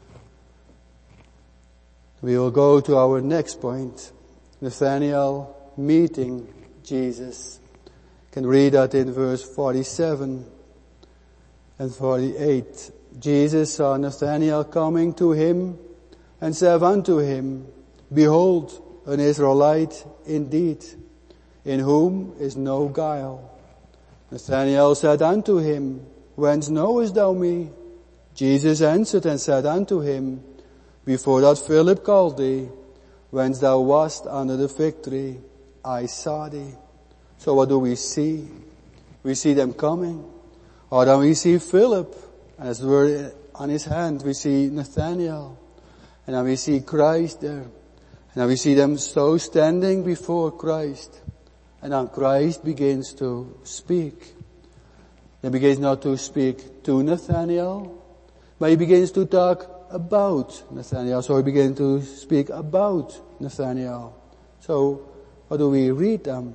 We will go to our next point. Nathanael meeting Jesus. You can read that in verse forty-seven and forty-eight. Jesus saw Nathanael coming to him and said unto him, Behold, an Israelite indeed, in whom is no guile. Nathanael said unto him, Whence knowest thou me? Jesus answered and said unto him, Before that Philip called thee, whence thou wast under the fig tree, I saw thee. So what do we see? We see them coming. Or then we see Philip, and as it were on his hand, we see Nathanael. And then we see Christ there. And then we see them so standing before Christ. And then Christ begins to speak. He begins not to speak to Nathanael, but he begins to talk about Nathanael. So he begins to speak about Nathanael. So what do we read them?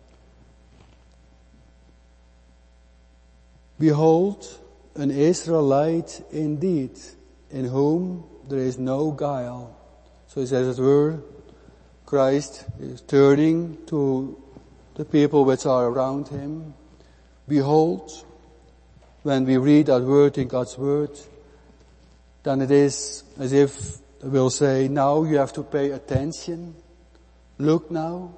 Behold, an Israelite indeed, in whom there is no guile. So he says, as it were, Christ is turning to the people which are around him. Behold, when we read that word in God's word, then it is as if we'll say, now you have to pay attention. Look now.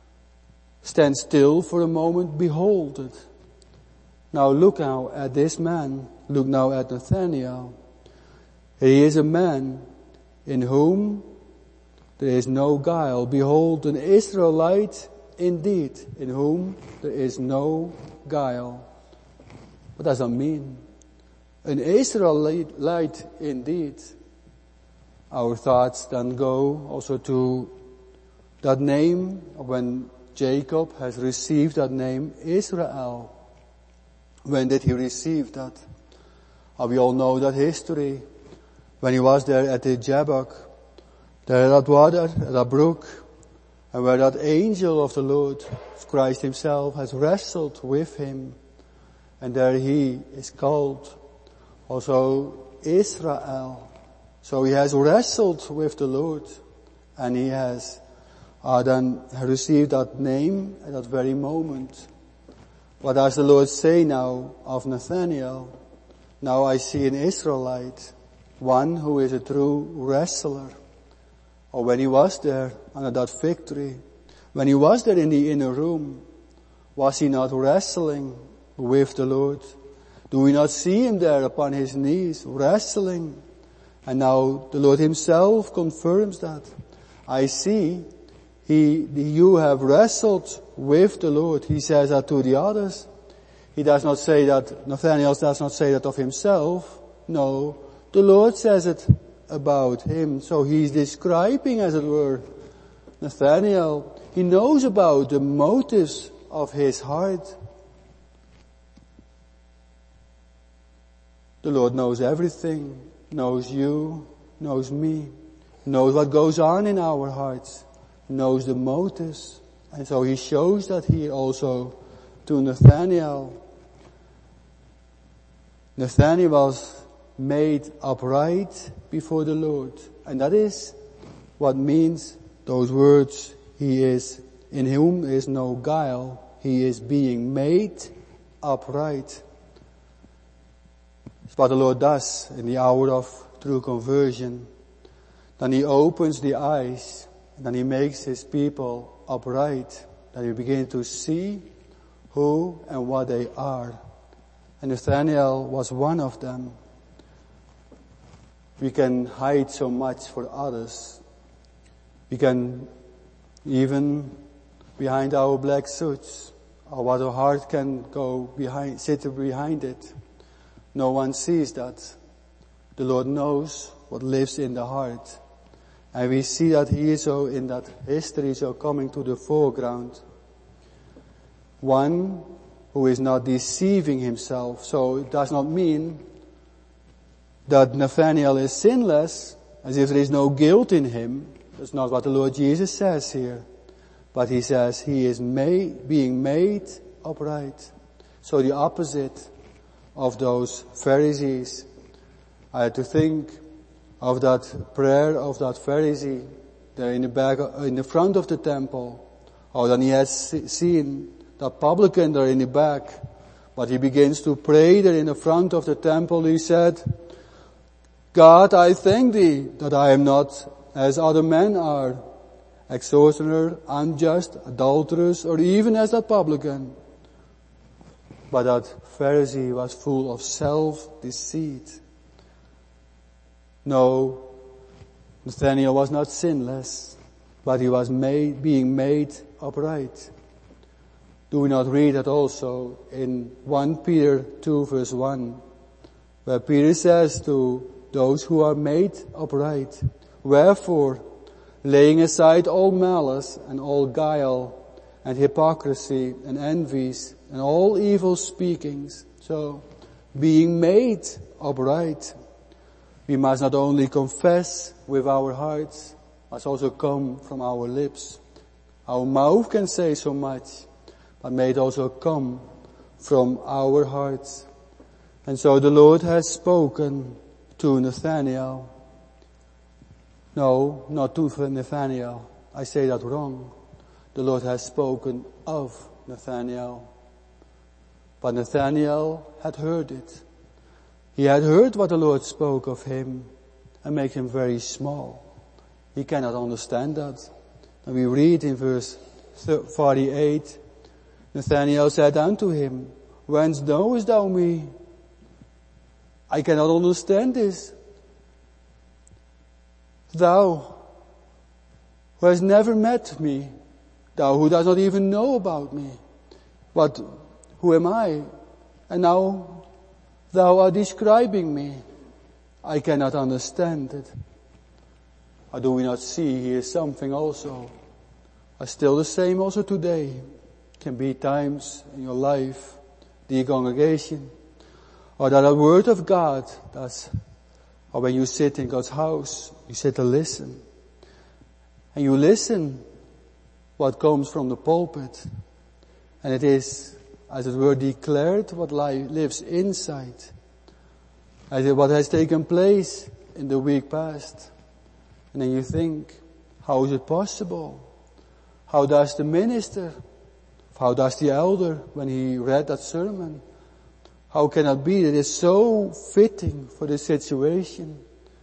Stand still for a moment. Behold it. Now look now at this man. Look now at Nathanael. He is a man in whom there is no guile. Behold, an Israelite indeed, in whom there is no guile. What does that mean? An Israelite indeed. Our thoughts then go also to that name when Jacob has received that name, Israel. When did he receive that? Oh, we all know that history. When he was there at the Jabbok, there at that water, at that brook, and where that angel of the Lord, Christ himself, has wrestled with him. And there he is called also Israel. So he has wrestled with the Lord, and he has uh, then received that name at that very moment. What does the Lord say now of Nathanael? Now I see an Israelite, one who is a true wrestler. Or when he was there under that fig tree, when he was there in the inner room, was he not wrestling with the Lord? Do we not see him there upon his knees wrestling? And now the Lord himself confirms that. I see he, you have wrestled with the Lord. He says that to the others. He does not say that, Nathanael does not say that of himself. No, the Lord says it about him. So he's describing, as it were, Nathanael. He knows about the motives of his heart. The Lord knows everything, knows you, knows me, knows what goes on in our hearts, knows the motives. And so he shows that here also to Nathanael. Nathanael was made upright before the Lord. And that is what means those words, he is in whom is no guile. he is being made upright. It's what the Lord does in the hour of true conversion. Then he opens the eyes, and then he makes his people upright. Then you begin to see who and what they are. And Nathanael was one of them. We can hide so much for others. We can even behind our black suits, or what our heart can go behind, sit behind it. No one sees that. The Lord knows what lives in the heart. And we see that he is so in that history so coming to the foreground. One who is not deceiving himself. So it does not mean that Nathanael is sinless, as if there is no guilt in him. That's not what the Lord Jesus says here. But he says he is made, being made upright. So the opposite of those Pharisees. I had to think of that prayer of that Pharisee there in the back, in the front of the temple. Oh, then he has seen that publican there in the back. But he begins to pray there in the front of the temple. He said, God, I thank thee that I am not as other men are, extortioner, unjust, adulterous, or even as that publican. But that Pharisee was full of self-deceit. No, Nathanael was not sinless, but he was made, being made upright. Do we not read that also in First Peter two verse one, where Peter says to those who are made upright, wherefore, laying aside all malice and all guile and hypocrisy and envies and all evil speakings, so being made upright, we must not only confess with our hearts, must also come from our lips. Our mouth can say so much, but may it also come from our hearts. And so the Lord has spoken to Nathanael. No, not to Nathanael. I say that wrong. The Lord has spoken of Nathanael. But Nathanael had heard it. He had heard what the Lord spoke of him and make him very small. He cannot understand that. And we read in verse forty-eight, Nathanael said unto him, whence knowest thou me? I cannot understand this. Thou who hast never met me, thou who does not even know about me. But who am I? And now thou art describing me. I cannot understand it. Or do we not see here something also? Are still the same also today. Can be times in your life, dear congregation, or that a word of God, that's, or when you sit in God's house, you sit to listen. And you listen what comes from the pulpit. And it is, as it were, declared what lives inside. As it, what has taken place in the week past. And then you think, how is it possible? How does the minister, how does the elder, when he read that sermon, how can it be that it is so fitting for the situation?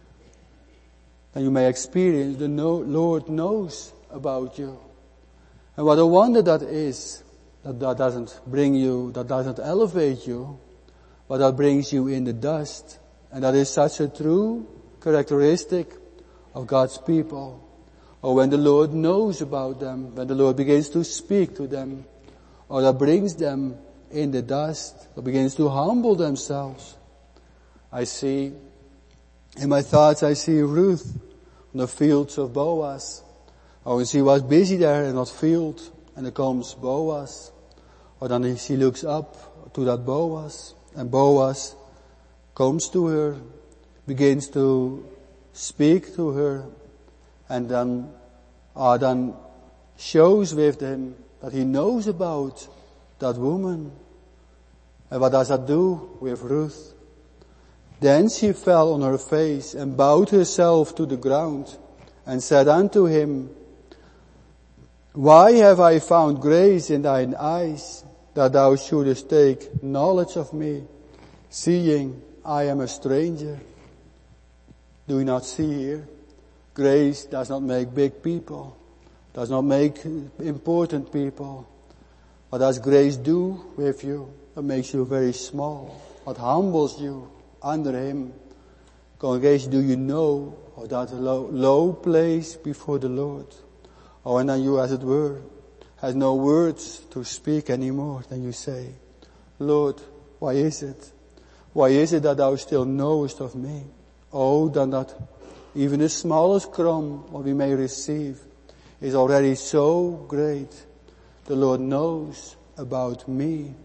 And you may experience the no, Lord knows about you. And what a wonder that is, that that doesn't bring you, that doesn't elevate you, but that brings you in the dust. And that is such a true characteristic of God's people. Or when the Lord knows about them, when the Lord begins to speak to them, or that brings them in the dust, or begins to humble themselves. I see, in my thoughts I see Ruth on the fields of Boaz. Oh, and she was busy there in that field, and there comes Boaz. Or then she looks up to that Boaz, and Boaz comes to her, begins to speak to her, and then, uh, then shows with him that he knows about that woman. And what does that do with Ruth? Then she fell on her face and bowed herself to the ground and said unto him, Why have I found grace in thine eyes, that thou shouldest take knowledge of me, seeing I am a stranger? Do you not see here? Grace does not make big people, does not make important people. What does grace do with you? It makes you very small. What humbles you under Him. Congregation, do you know of that low, low place before the Lord? Or when you, as it were, has no words to speak anymore, then you say, Lord, why is it? Why is it that thou still knowest of me? Oh, then that even the smallest crumb what we may receive is already so great. The Lord knows about me.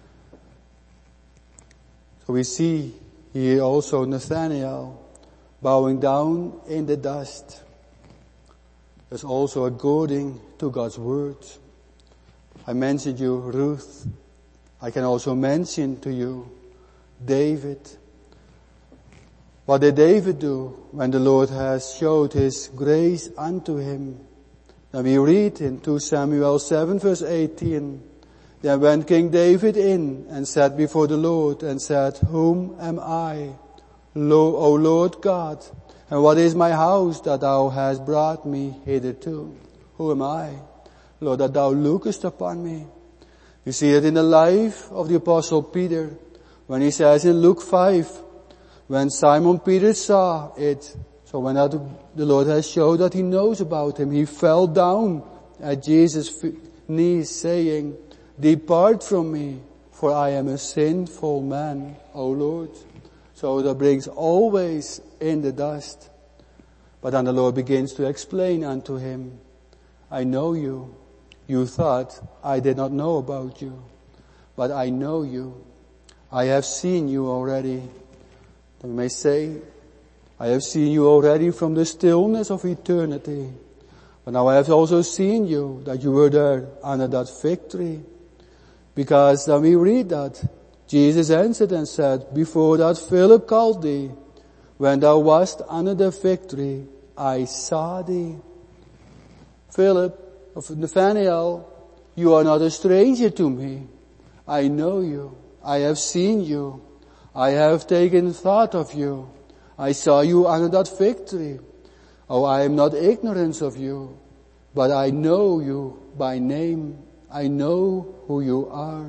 So we see here also Nathanael bowing down in the dust. That's also according to God's word. I mentioned you Ruth. I can also mention to you David. What did David do when the Lord has showed His grace unto him? Now we read in Second Samuel seven verse eighteen, then went King David in and sat before the Lord and said, whom am I, Lo, O Lord God? And what is my house that thou hast brought me hitherto? Who am I, Lord, that thou lookest upon me? You see it in the life of the Apostle Peter, when he says in Luke five, when Simon Peter saw it, so when that, the Lord has showed that He knows about him, he fell down at Jesus' knees saying, depart from me, for I am a sinful man, O Lord. So that brings always in the dust. But then the Lord begins to explain unto him, I know you. You thought I did not know about you, but I know you. I have seen you already. We may say, I have seen you already from the stillness of eternity. But now I have also seen you, that you were there under that fig tree. Because then we read that Jesus answered and said, before that Philip called thee, when thou wast under the fig tree, I saw thee. Philip, of Nathanael, you are not a stranger to me. I know you. I have seen you. I have taken thought of you. I saw you under that fig tree. Oh, I am not ignorant of you, but I know you by name. I know who you are.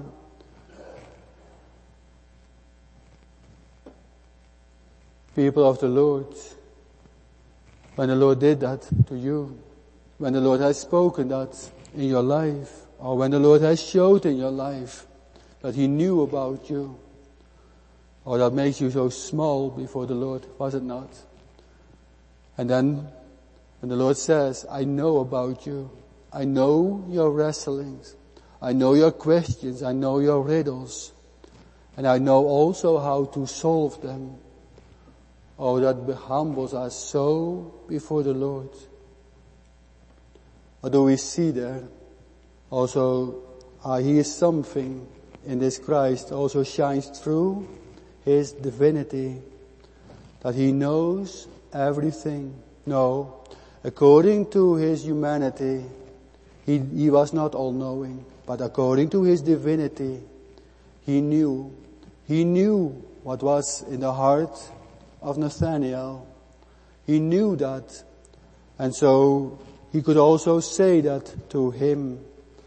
People of the Lord, when the Lord did that to you, when the Lord has spoken that in your life, or when the Lord has showed in your life that He knew about you, or that makes you so small before the Lord, was it not? And then when the Lord says, I know about you, I know your wrestlings, I know your questions, I know your riddles, and I know also how to solve them. Oh, that humbles us so before the Lord. What do we see there? Also, uh, He is something in this Christ also shines through His divinity, that He knows everything. No, according to His humanity, He, he was not all-knowing, but according to His divinity, He knew. He knew what was in the heart of Nathanael. He knew that, and so He could also say that to him.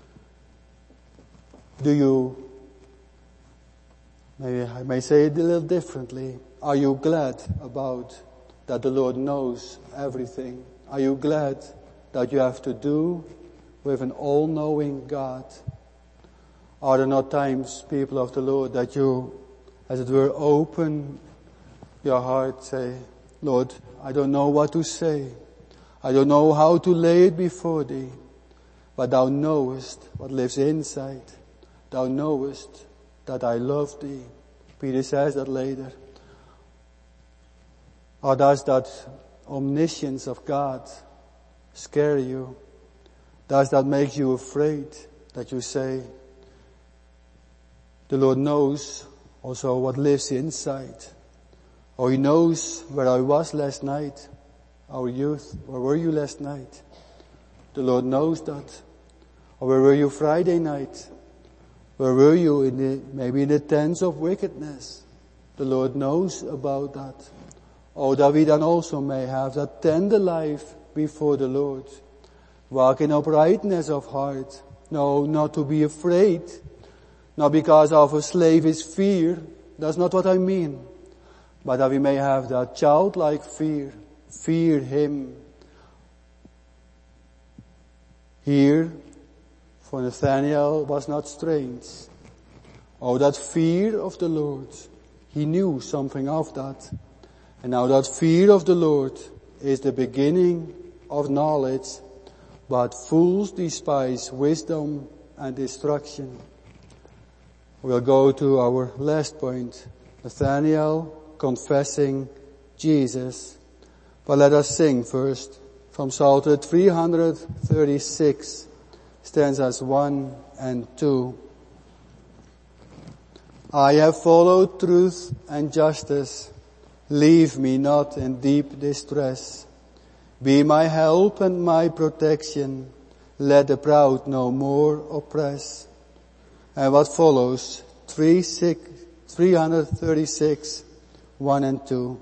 Do you, maybe I may say it a little differently, are you glad about that the Lord knows everything? Are you glad that you have to do with an all-knowing God? Are there not times, people of the Lord, that you, as it were, open your heart, say, Lord, I don't know what to say. I don't know how to lay it before Thee. But Thou knowest what lives inside. Thou knowest that I love Thee. Peter says that later. Or does that omniscience of God scare you? Does that make you afraid that you say, the Lord knows also what lives inside? Or He knows where I was last night. Our youth, where were you last night? The Lord knows that. Or where were you Friday night? Where were you in the, maybe in the dens of wickedness? The Lord knows about that. Oh, that we then also may have that tender life before the Lord. Walk in uprightness of heart. No, not to be afraid. Not because of a slave is fear. That's not what I mean. But that we may have that childlike fear. Fear Him. Here, for Nathanael was not strange. Oh, that fear of the Lord. He knew something of that. And now that fear of the Lord is the beginning of knowledge, but fools despise wisdom and instruction. We'll go to our last point. Nathanael confessing Jesus. But let us sing first from Psalter three thirty-six, stanzas one and two. I have followed truth and justice. Leave me not in deep distress. Be my help and my protection. Let the proud no more oppress. And what follows, three thirty-six, one and two.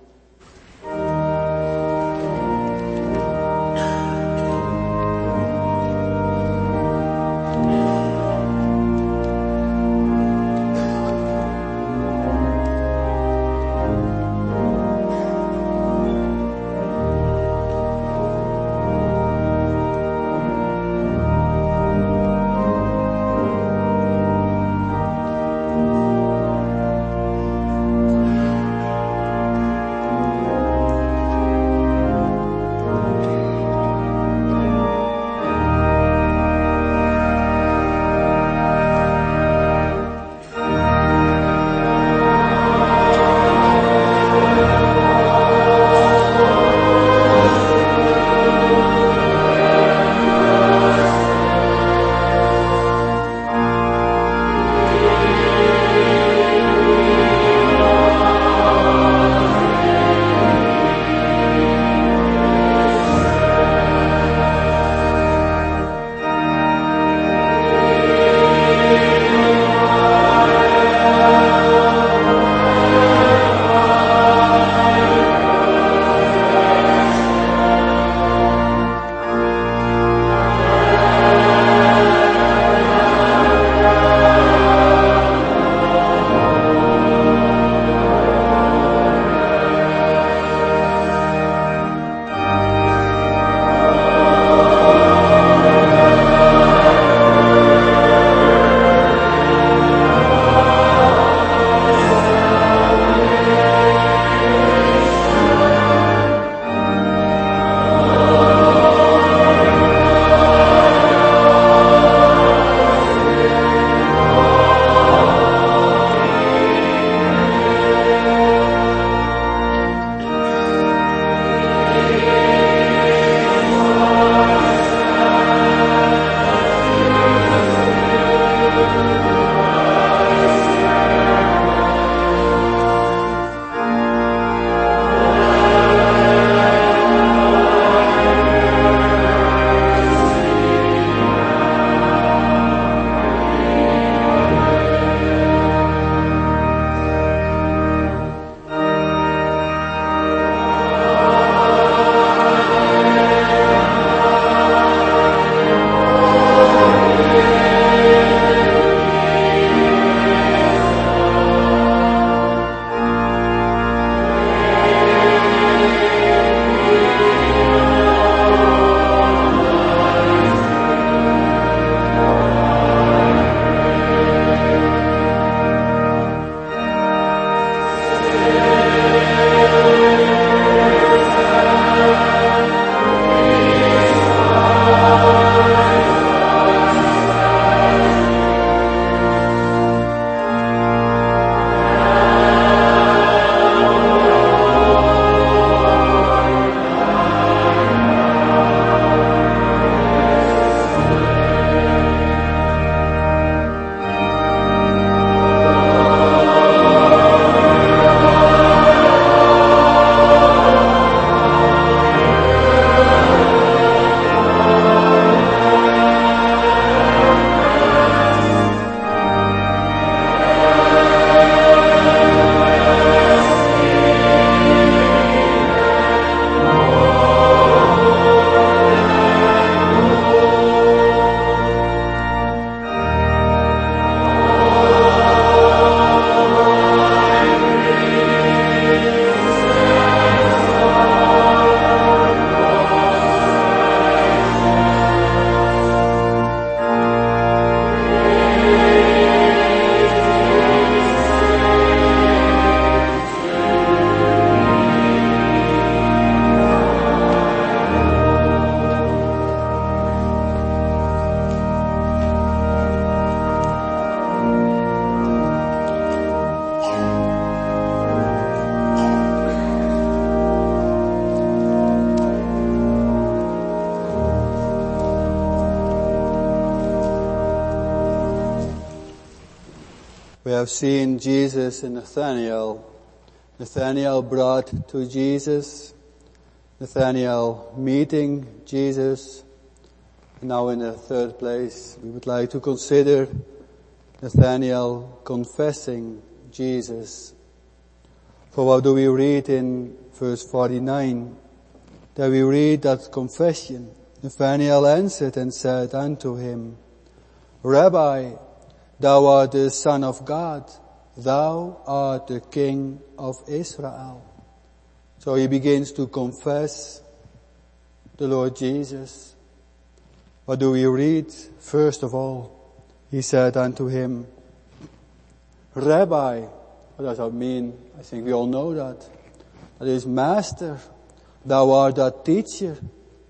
We have seen Jesus and Nathanael. Nathanael brought to Jesus, Nathanael meeting Jesus. And now in the third place, we would like to consider Nathanael confessing Jesus. For what do we read in verse forty-nine? That we read that confession. Nathanael answered and said unto him, Rabbi, thou art the Son of God, thou art the King of Israel. So he begins to confess the Lord Jesus. What do we read? First of all, he said unto him, Rabbi. What does that mean? I think we all know that. That is, Master, thou art that teacher.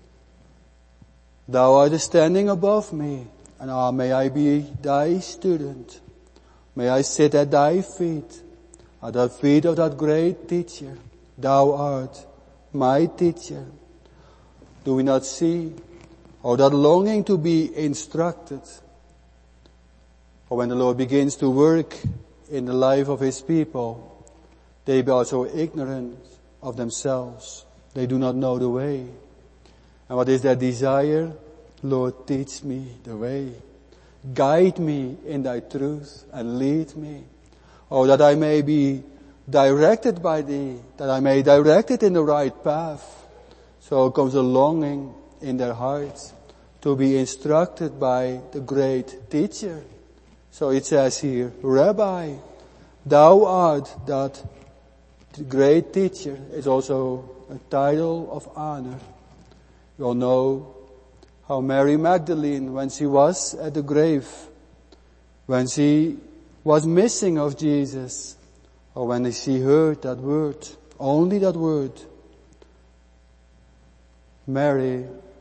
Thou art standing above me, and ah, may I be thy student. May I sit at thy feet, at the feet of that great teacher. Thou art my teacher. Do we not see how that longing to be instructed, or when the Lord begins to work in the life of His people, they are so ignorant of themselves. They do not know the way. And what is their desire? Lord, teach me the way. Guide me in thy truth and lead me. Oh, that I may be directed by thee, that I may be directed in the right path. So comes a longing in their hearts to be instructed by the great teacher. So it says here, Rabbi, thou art that great teacher. Is also a title of honor. You all know how Mary Magdalene, when she was at the grave, when she was missing of Jesus, or when she heard that word, only that word, Mary,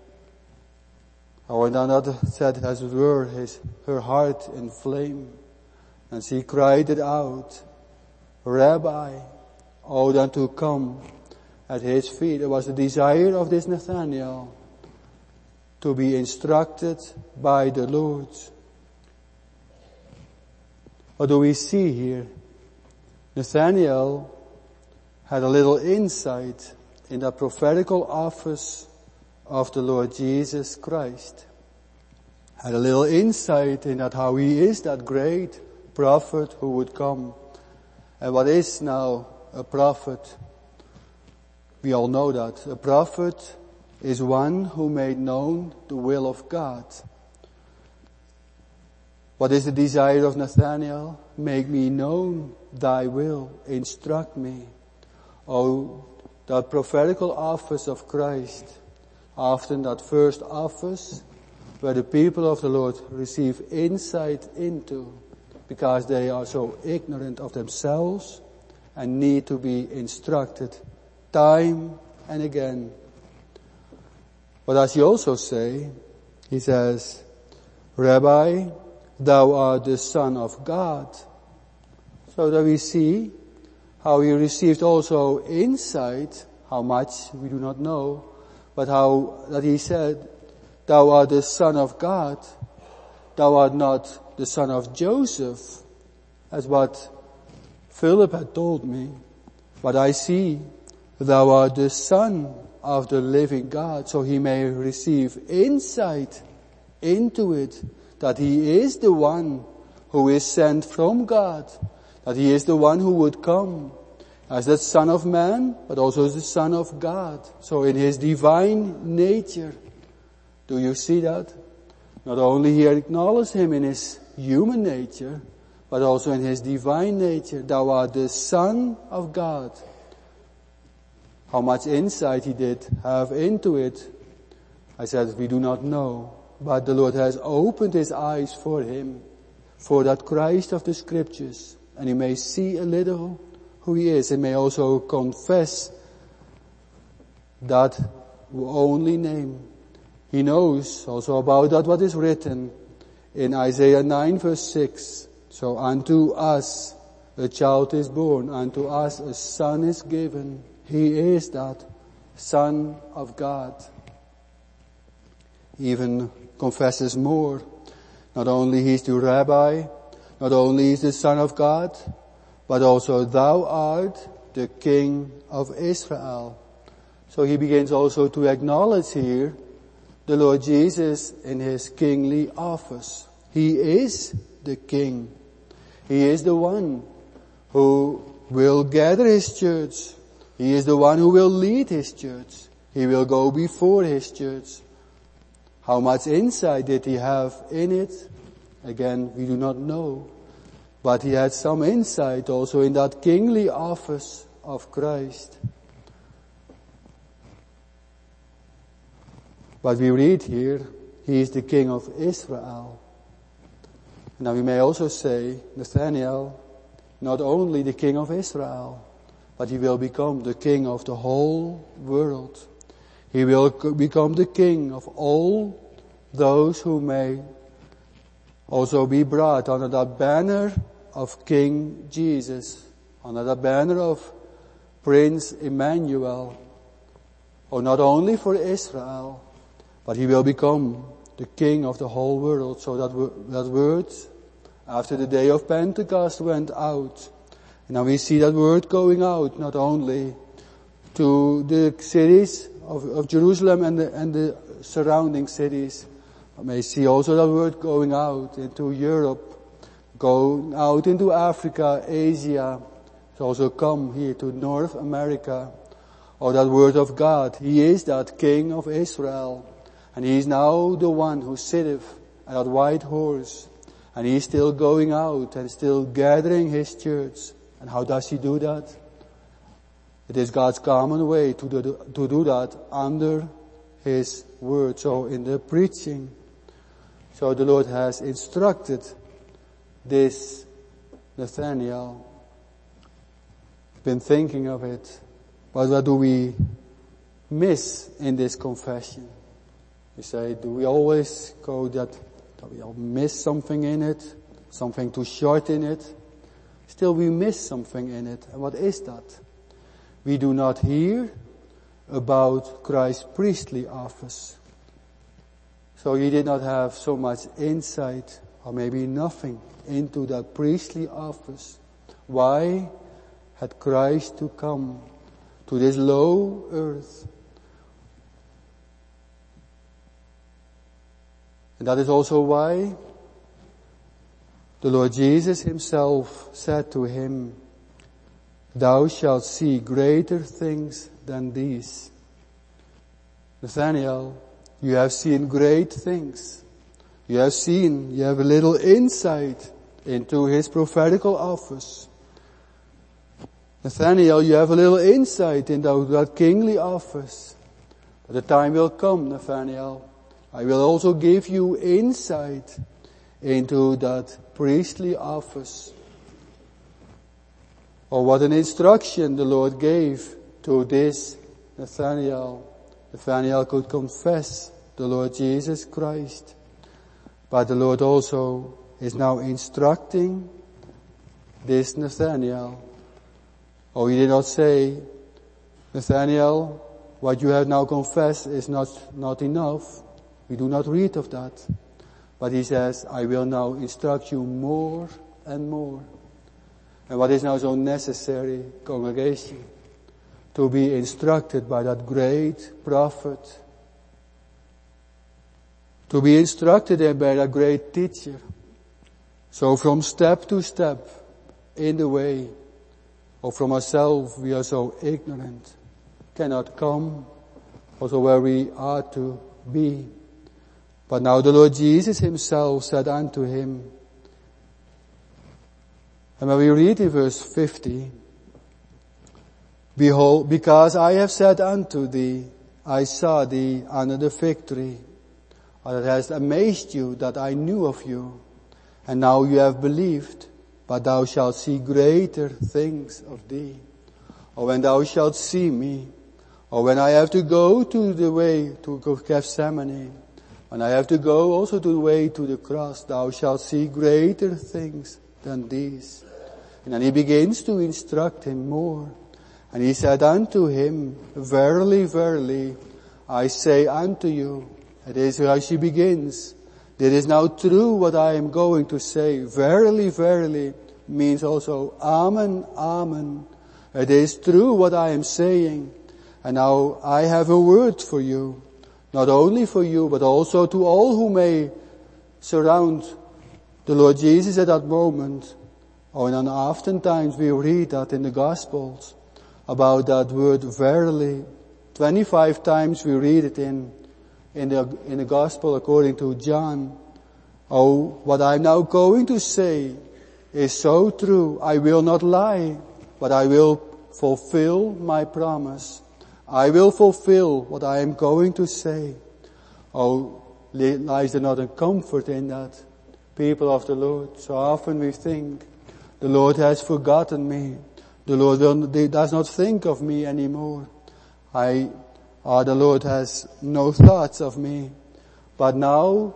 or another said as it were, his, her heart in flame, and she cried it out, Rabbi, oh, then to come at his feet. It was the desire of this Nathanael to be instructed by the Lord. What do we see here? Nathanael had a little insight in the prophetical office of the Lord Jesus Christ. Had a little insight in that how he is that great prophet who would come. And what is now a prophet? We all know that. A prophet is one who made known the will of God. What is the desire of Nathanael? Make me known thy will, instruct me. Oh, that prophetical office of Christ, often that first office where the people of the Lord receive insight into, because they are so ignorant of themselves and need to be instructed time and again. What does he also say? He says, Rabbi, thou art the Son of God. So that we see how he received also insight, how much we do not know, but how that he said, thou art the Son of God, thou art not the son of Joseph, as what Philip had told me, but I see thou art the Son of the living God, so he may receive insight into it, that he is the one who is sent from God, that he is the one who would come as the Son of Man, but also as the Son of God. So in his divine nature, do you see that? Not only he acknowledged him in his human nature, but also in his divine nature. Thou art the Son of God. How much insight he did have into it, I said, we do not know. But the Lord has opened his eyes for him, for that Christ of the Scriptures. And he may see a little who he is, and may also confess that only name. He knows also about that what is written in Isaiah nine verse six. So unto us a child is born, unto us a son is given. He is that Son of God. He even confesses more. Not only he is the Rabbi, not only is the Son of God, but also thou art the King of Israel. So he begins also to acknowledge here the Lord Jesus in his kingly office. He is the King. He is the one who will gather his church. He is the one who will lead his church. He will go before his church. How much insight did he have in it? Again, we do not know. But he had some insight also in that kingly office of Christ. But we read here, he is the King of Israel. Now we may also say, Nathanael, not only the King of Israel, but he will become the King of the whole world. He will become the King of all those who may also be brought under that banner of King Jesus, under the banner of Prince Emmanuel. Or not only for Israel, but he will become the King of the whole world. So that, that word, after the day of Pentecost, went out. And now we see that word going out, not only to the cities of, of Jerusalem and the, and the surrounding cities, but may see also that word going out into Europe, going out into Africa, Asia. It's also come here to North America. Or that word of God. He is that King of Israel. And he is now the one who sitteth at that white horse. And he is still going out and still gathering his church. And how does he do that? It is God's common way to do, to do that under his word. So in the preaching. So the Lord has instructed this Nathanael. Been thinking of it. But what do we miss in this confession? You say, do we always go that, that we all miss something in it? Something too short in it? Still we miss something in it. And what is that? We do not hear about Christ's priestly office. So he did not have so much insight, or maybe nothing, into that priestly office. Why had Christ to come to this low earth? And that is also why the Lord Jesus himself said to him, thou shalt see greater things than these. Nathanael, you have seen great things. You have seen, you have a little insight into his prophetical office. Nathanael, you have a little insight into that kingly office. But the time will come, Nathanael. I will also give you insight into that priestly office. Oh, what an instruction the Lord gave to this Nathanael. Nathanael could confess the Lord Jesus Christ. But the Lord also is now instructing this Nathanael. Oh, he did not say, Nathanael, what you have now confessed is not, not enough. We do not read of that. But he says, I will now instruct you more and more. And what is now so necessary, congregation? To be instructed by that great prophet. To be instructed by that great teacher. So from step to step in the way, or from ourselves we are so ignorant, cannot come also where we are to be. But now the Lord Jesus himself said unto him, and when we read in verse fifty, behold, because I have said unto thee, I saw thee under the fig tree, or it has amazed you that I knew of you, and now you have believed, but thou shalt see greater things of thee. Or when thou shalt see me, or when I have to go to the way to Gethsemane, and I have to go also to the way to the cross, thou shalt see greater things than these. And then he begins to instruct him more. And he said unto him, verily, verily, I say unto you, it is how she begins, It is now true what I am going to say. Verily, verily means also Amen, Amen. It is true what I am saying. And now I have a word for you. Not only for you, but also to all who may surround the Lord Jesus at that moment. Oh, and then oftentimes we read that in the Gospels about that word verily. Twenty-five times we read it in in the in the Gospel according to John. Oh, what I'm now going to say is so true. I will not lie, but I will fulfill my promise. I will fulfill what I am going to say. Oh, lies there not a comfort in that, people of the Lord? So often we think, the Lord has forgotten me. The Lord will, does not think of me anymore. I, or the Lord has no thoughts of me. But now,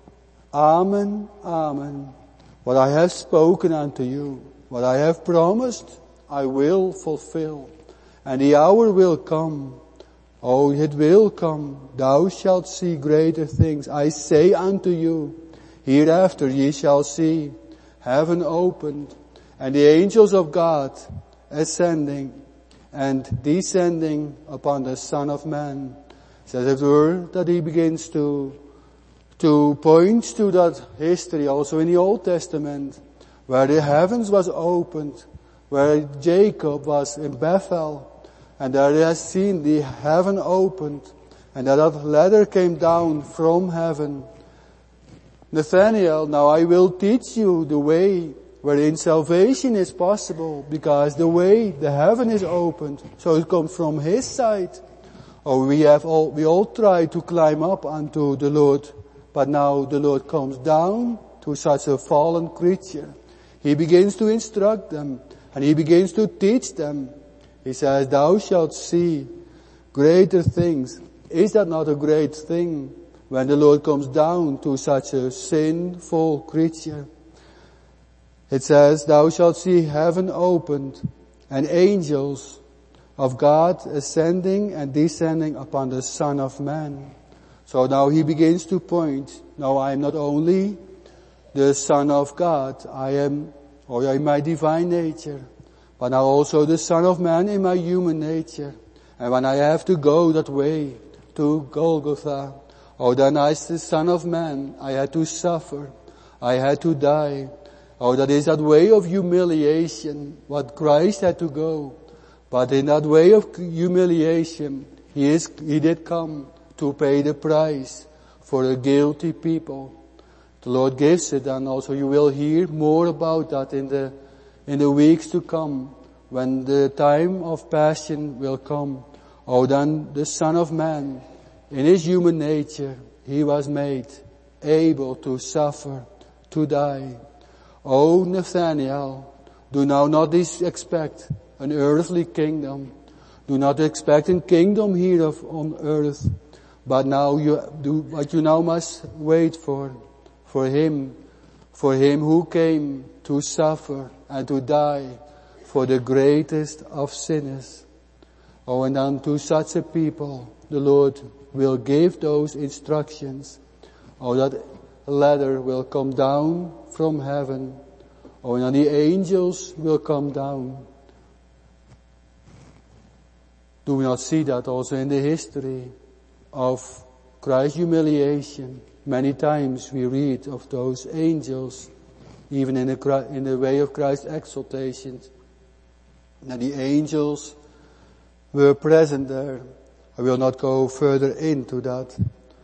Amen, Amen. What I have spoken unto you, what I have promised, I will fulfill. And the hour will come. Oh, it will come. Thou shalt see greater things. I say unto you, hereafter ye shall see heaven opened, and the angels of God ascending and descending upon the Son of Man. So as it were that he begins to, to point to that history also in the Old Testament, where the heavens was opened, where Jacob was in Bethel, and there he has seen the heaven opened, and that that ladder came down from heaven. Nathanael, now I will teach you the way wherein salvation is possible, because the way, the heaven is opened, so it comes from his side. Oh, we have all, we all try to climb up unto the Lord, but now the Lord comes down to such a fallen creature. He begins to instruct them, and he begins to teach them. He says, thou shalt see greater things. Is that not a great thing when the Lord comes down to such a sinful creature? It says, thou shalt see heaven opened and angels of God ascending and descending upon the Son of Man. So now he begins to point, now I am not only the Son of God, I am, or in my divine nature, but now also the Son of Man in my human nature. And when I have to go that way to Golgotha, oh, then as the Son of Man, I had to suffer, I had to die. Oh, that is that way of humiliation, what Christ had to go. But in that way of humiliation, He is, He did come to pay the price for a guilty people. The Lord gives it, and also you will hear more about that in the, in the weeks to come, when the time of passion will come. Oh, then the Son of Man, in His human nature, He was made able to suffer, to die. Oh, Nathanael, do now not expect an earthly kingdom. Do not expect a kingdom here of, on earth. But now you do what you now must wait for. For Him. For Him who came to suffer and to die for the greatest of sinners. Oh, and unto such a people the Lord will give those instructions. Oh, that ladder will come down from heaven. Oh, and the angels will come down. Do we not see that also in the history of Christ's humiliation? Many times we read of those angels, even in the, in the way of Christ's exaltation. Now the angels were present there. I will not go further into that.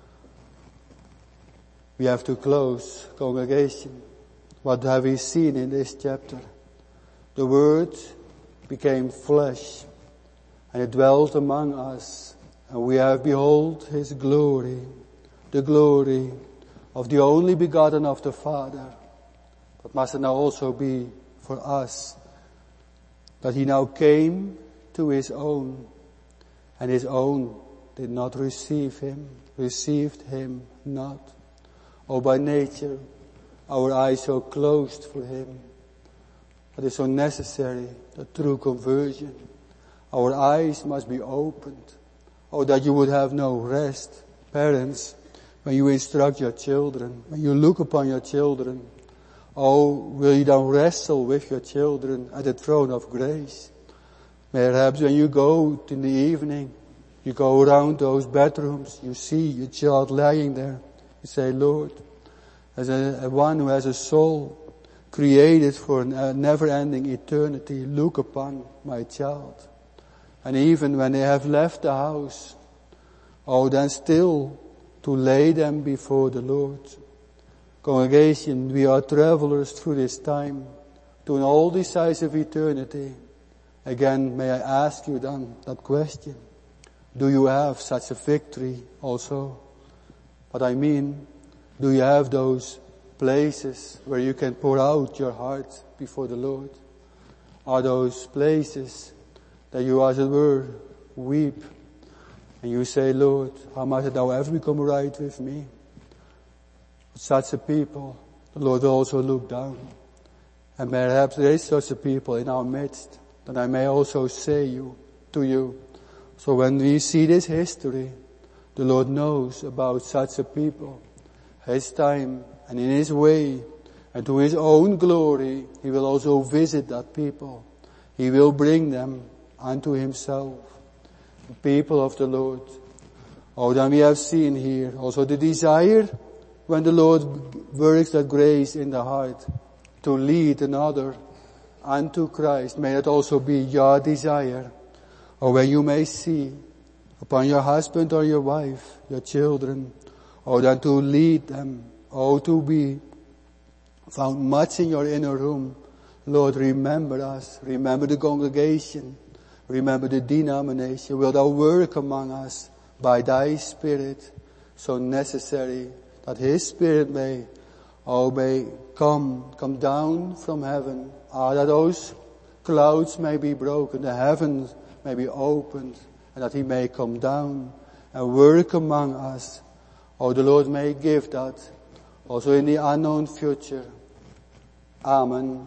We have to close, congregation. What have we seen in this chapter? The Word became flesh, and it dwelt among us, and we have beheld His glory, the glory of the only begotten of the Father. But must it now also be for us, that He now came to His own, and His own did not receive Him, received Him not. Oh, by nature, our eyes so closed for Him. It is so necessary, the true conversion. Our eyes must be opened. Oh, that you would have no rest. Parents, when you instruct your children, when you look upon your children, oh, will you then wrestle with your children at the throne of grace? Perhaps when you go in the evening, you go around those bedrooms, you see your child lying there. You say, Lord, as a, a one who has a soul created for a never-ending eternity, look upon my child. And even when they have left the house, oh, then still to lay them before the Lord. Congregation, we are travelers through this time to an all decisive eternity. Again, may I ask you then that question. Do you have such a victory also? But I mean, do you have those places where you can pour out your heart before the Lord? Are those places that you, as it were, weep and you say, Lord, how might thou ever become right with me? Such a people, the Lord will also look down. And perhaps there is such a people in our midst, that I may also say you, to you. So when we see this history, the Lord knows about such a people. His time and in His way and to His own glory, He will also visit that people. He will bring them unto Himself. The people of the Lord. Oh, then we have seen here also the desire when the Lord works that grace in the heart to lead another unto Christ. May it also be your desire. Or when you may see upon your husband or your wife, your children, or then to lead them, or to be found much in your inner room. Lord, remember us. Remember the congregation. Remember the denomination. Will thou work among us by thy Spirit, so necessary that His Spirit may, oh, may come, come down from heaven. Ah, that those clouds may be broken, the heavens may be opened, and that He may come down and work among us. Oh, the Lord may give that also in the unknown future. Amen.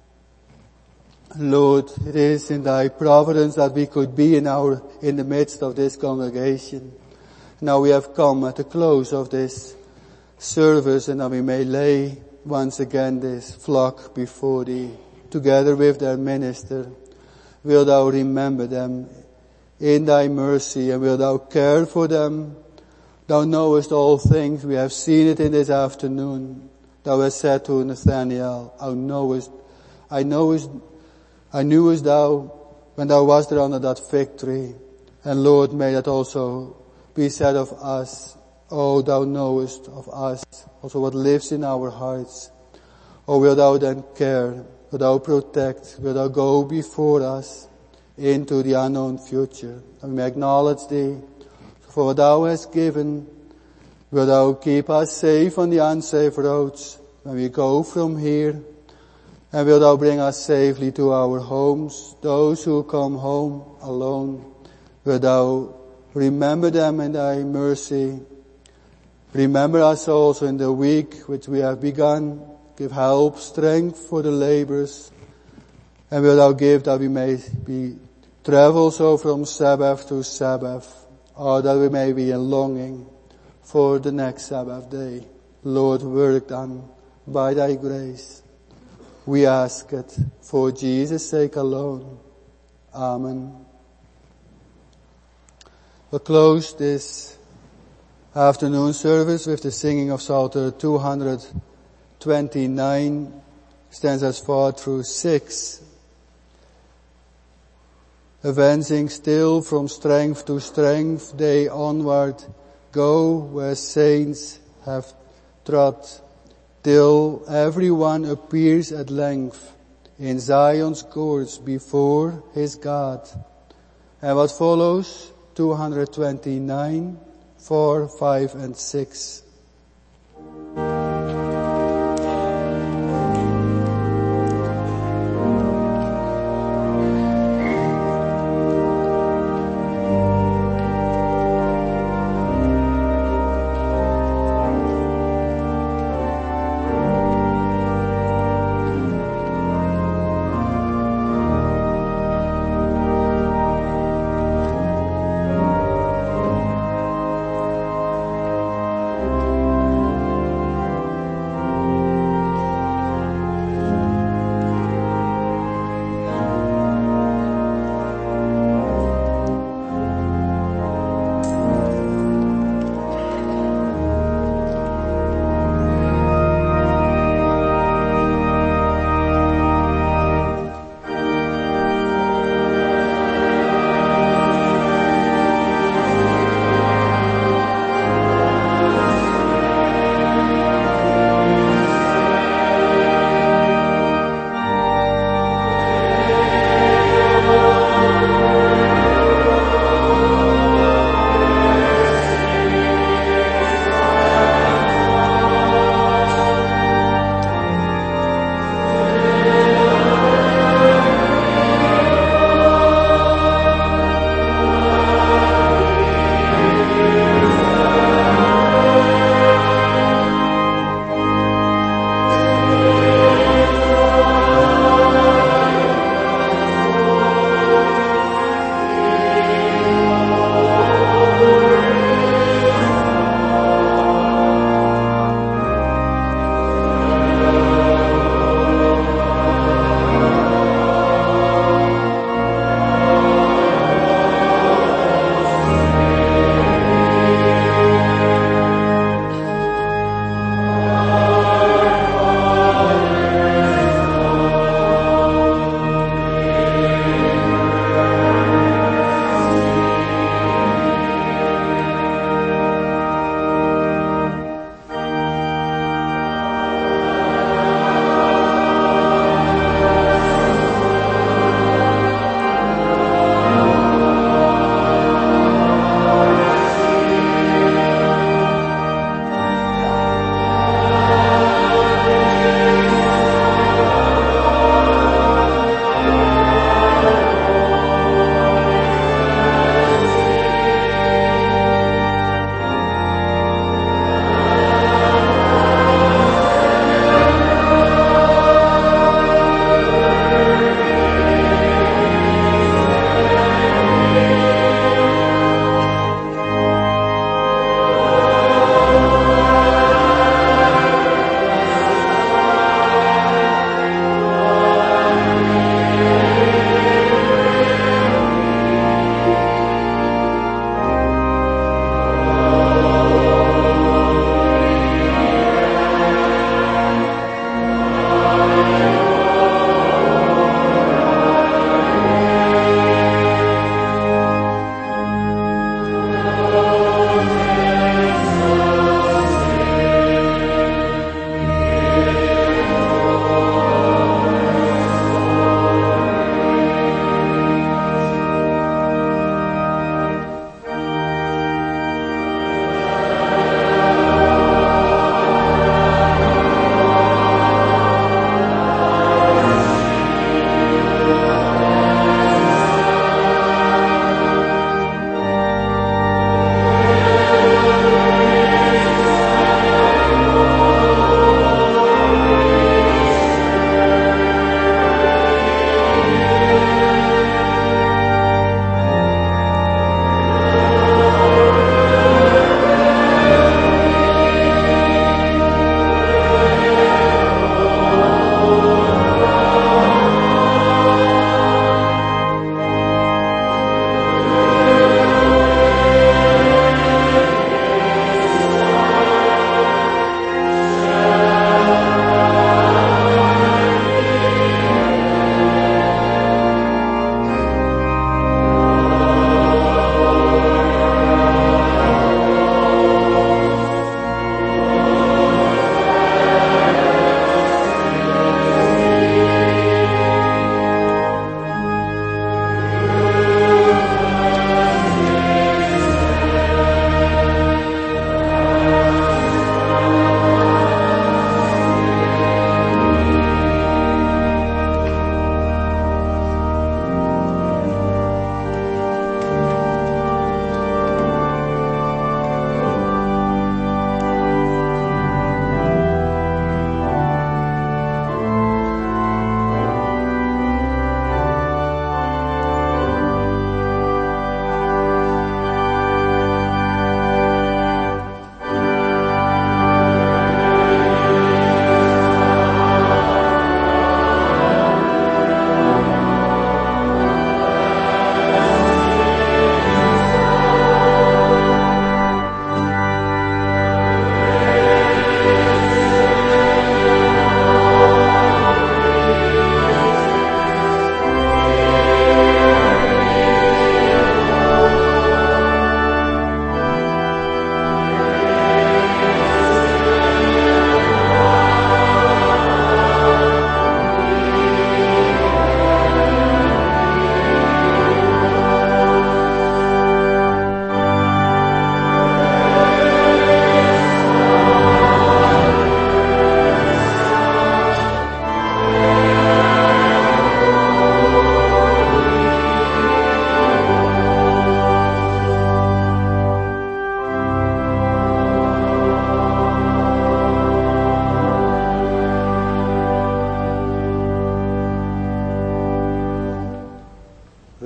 Lord, it is in Thy providence that we could be in our, in the midst of this congregation. Now we have come at the close of this service, and that we may lay once again this flock before Thee, together with their minister. Will Thou remember them in Thy mercy, and will Thou care for them? Thou knowest all things. We have seen it in this afternoon. Thou hast said to Nathanael, Thou knowest, I knowest, I knewest Thou when Thou wast there under that fig tree. And Lord, may that also be said of us. Oh, Thou knowest of us, also what lives in our hearts. Oh, will Thou then care? Will Thou protect? Will Thou go before us into the unknown future? And we may acknowledge Thee for what Thou hast given. Will Thou keep us safe on the unsafe roads when we go from here? And will Thou bring us safely to our homes? Those who come home alone, will Thou remember them in Thy mercy? Remember us also in the week which we have begun. Give help, strength for the laborers. And will Thou give that we may be travel so from Sabbath to Sabbath, or that we may be in longing for the next Sabbath day. Lord, work done by Thy grace. We ask it for Jesus' sake alone. Amen. We'll close this afternoon service with the singing of Psalter two hundred twenty-nine, stanzas four through six. Advancing still from strength to strength, they onward go where saints have trod, till everyone appears at length in Zion's courts before his God. And what follows? two hundred twenty-nine, four, five, and six.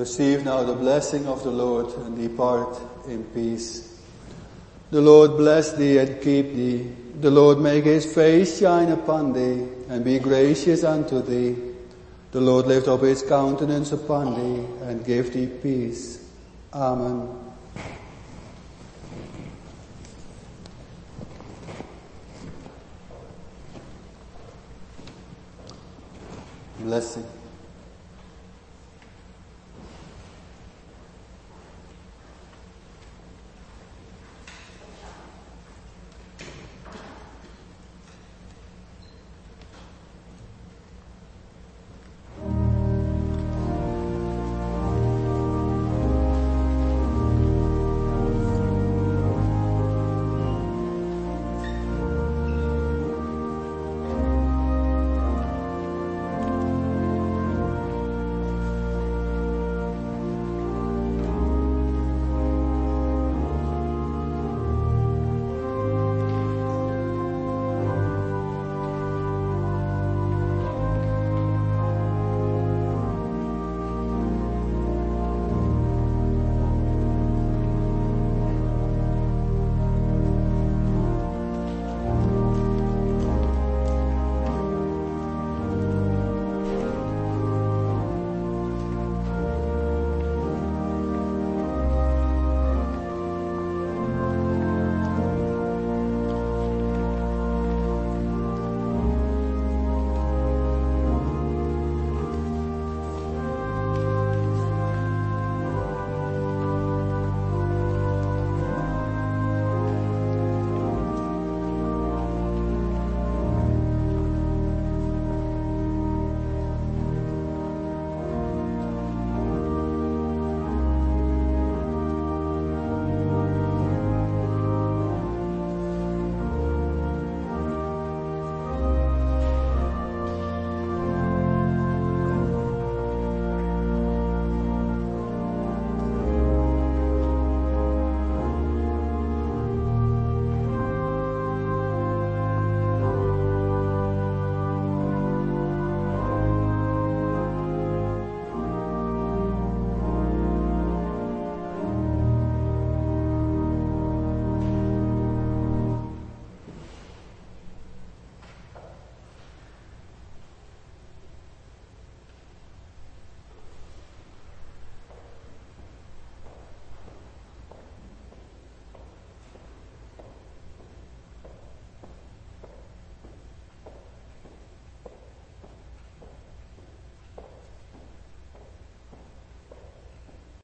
receive now the blessing of the Lord and depart in peace. The Lord bless thee and keep thee. The Lord make his face shine upon thee and be gracious unto thee. The Lord lift up his countenance upon thee and give thee peace. Amen. Blessing.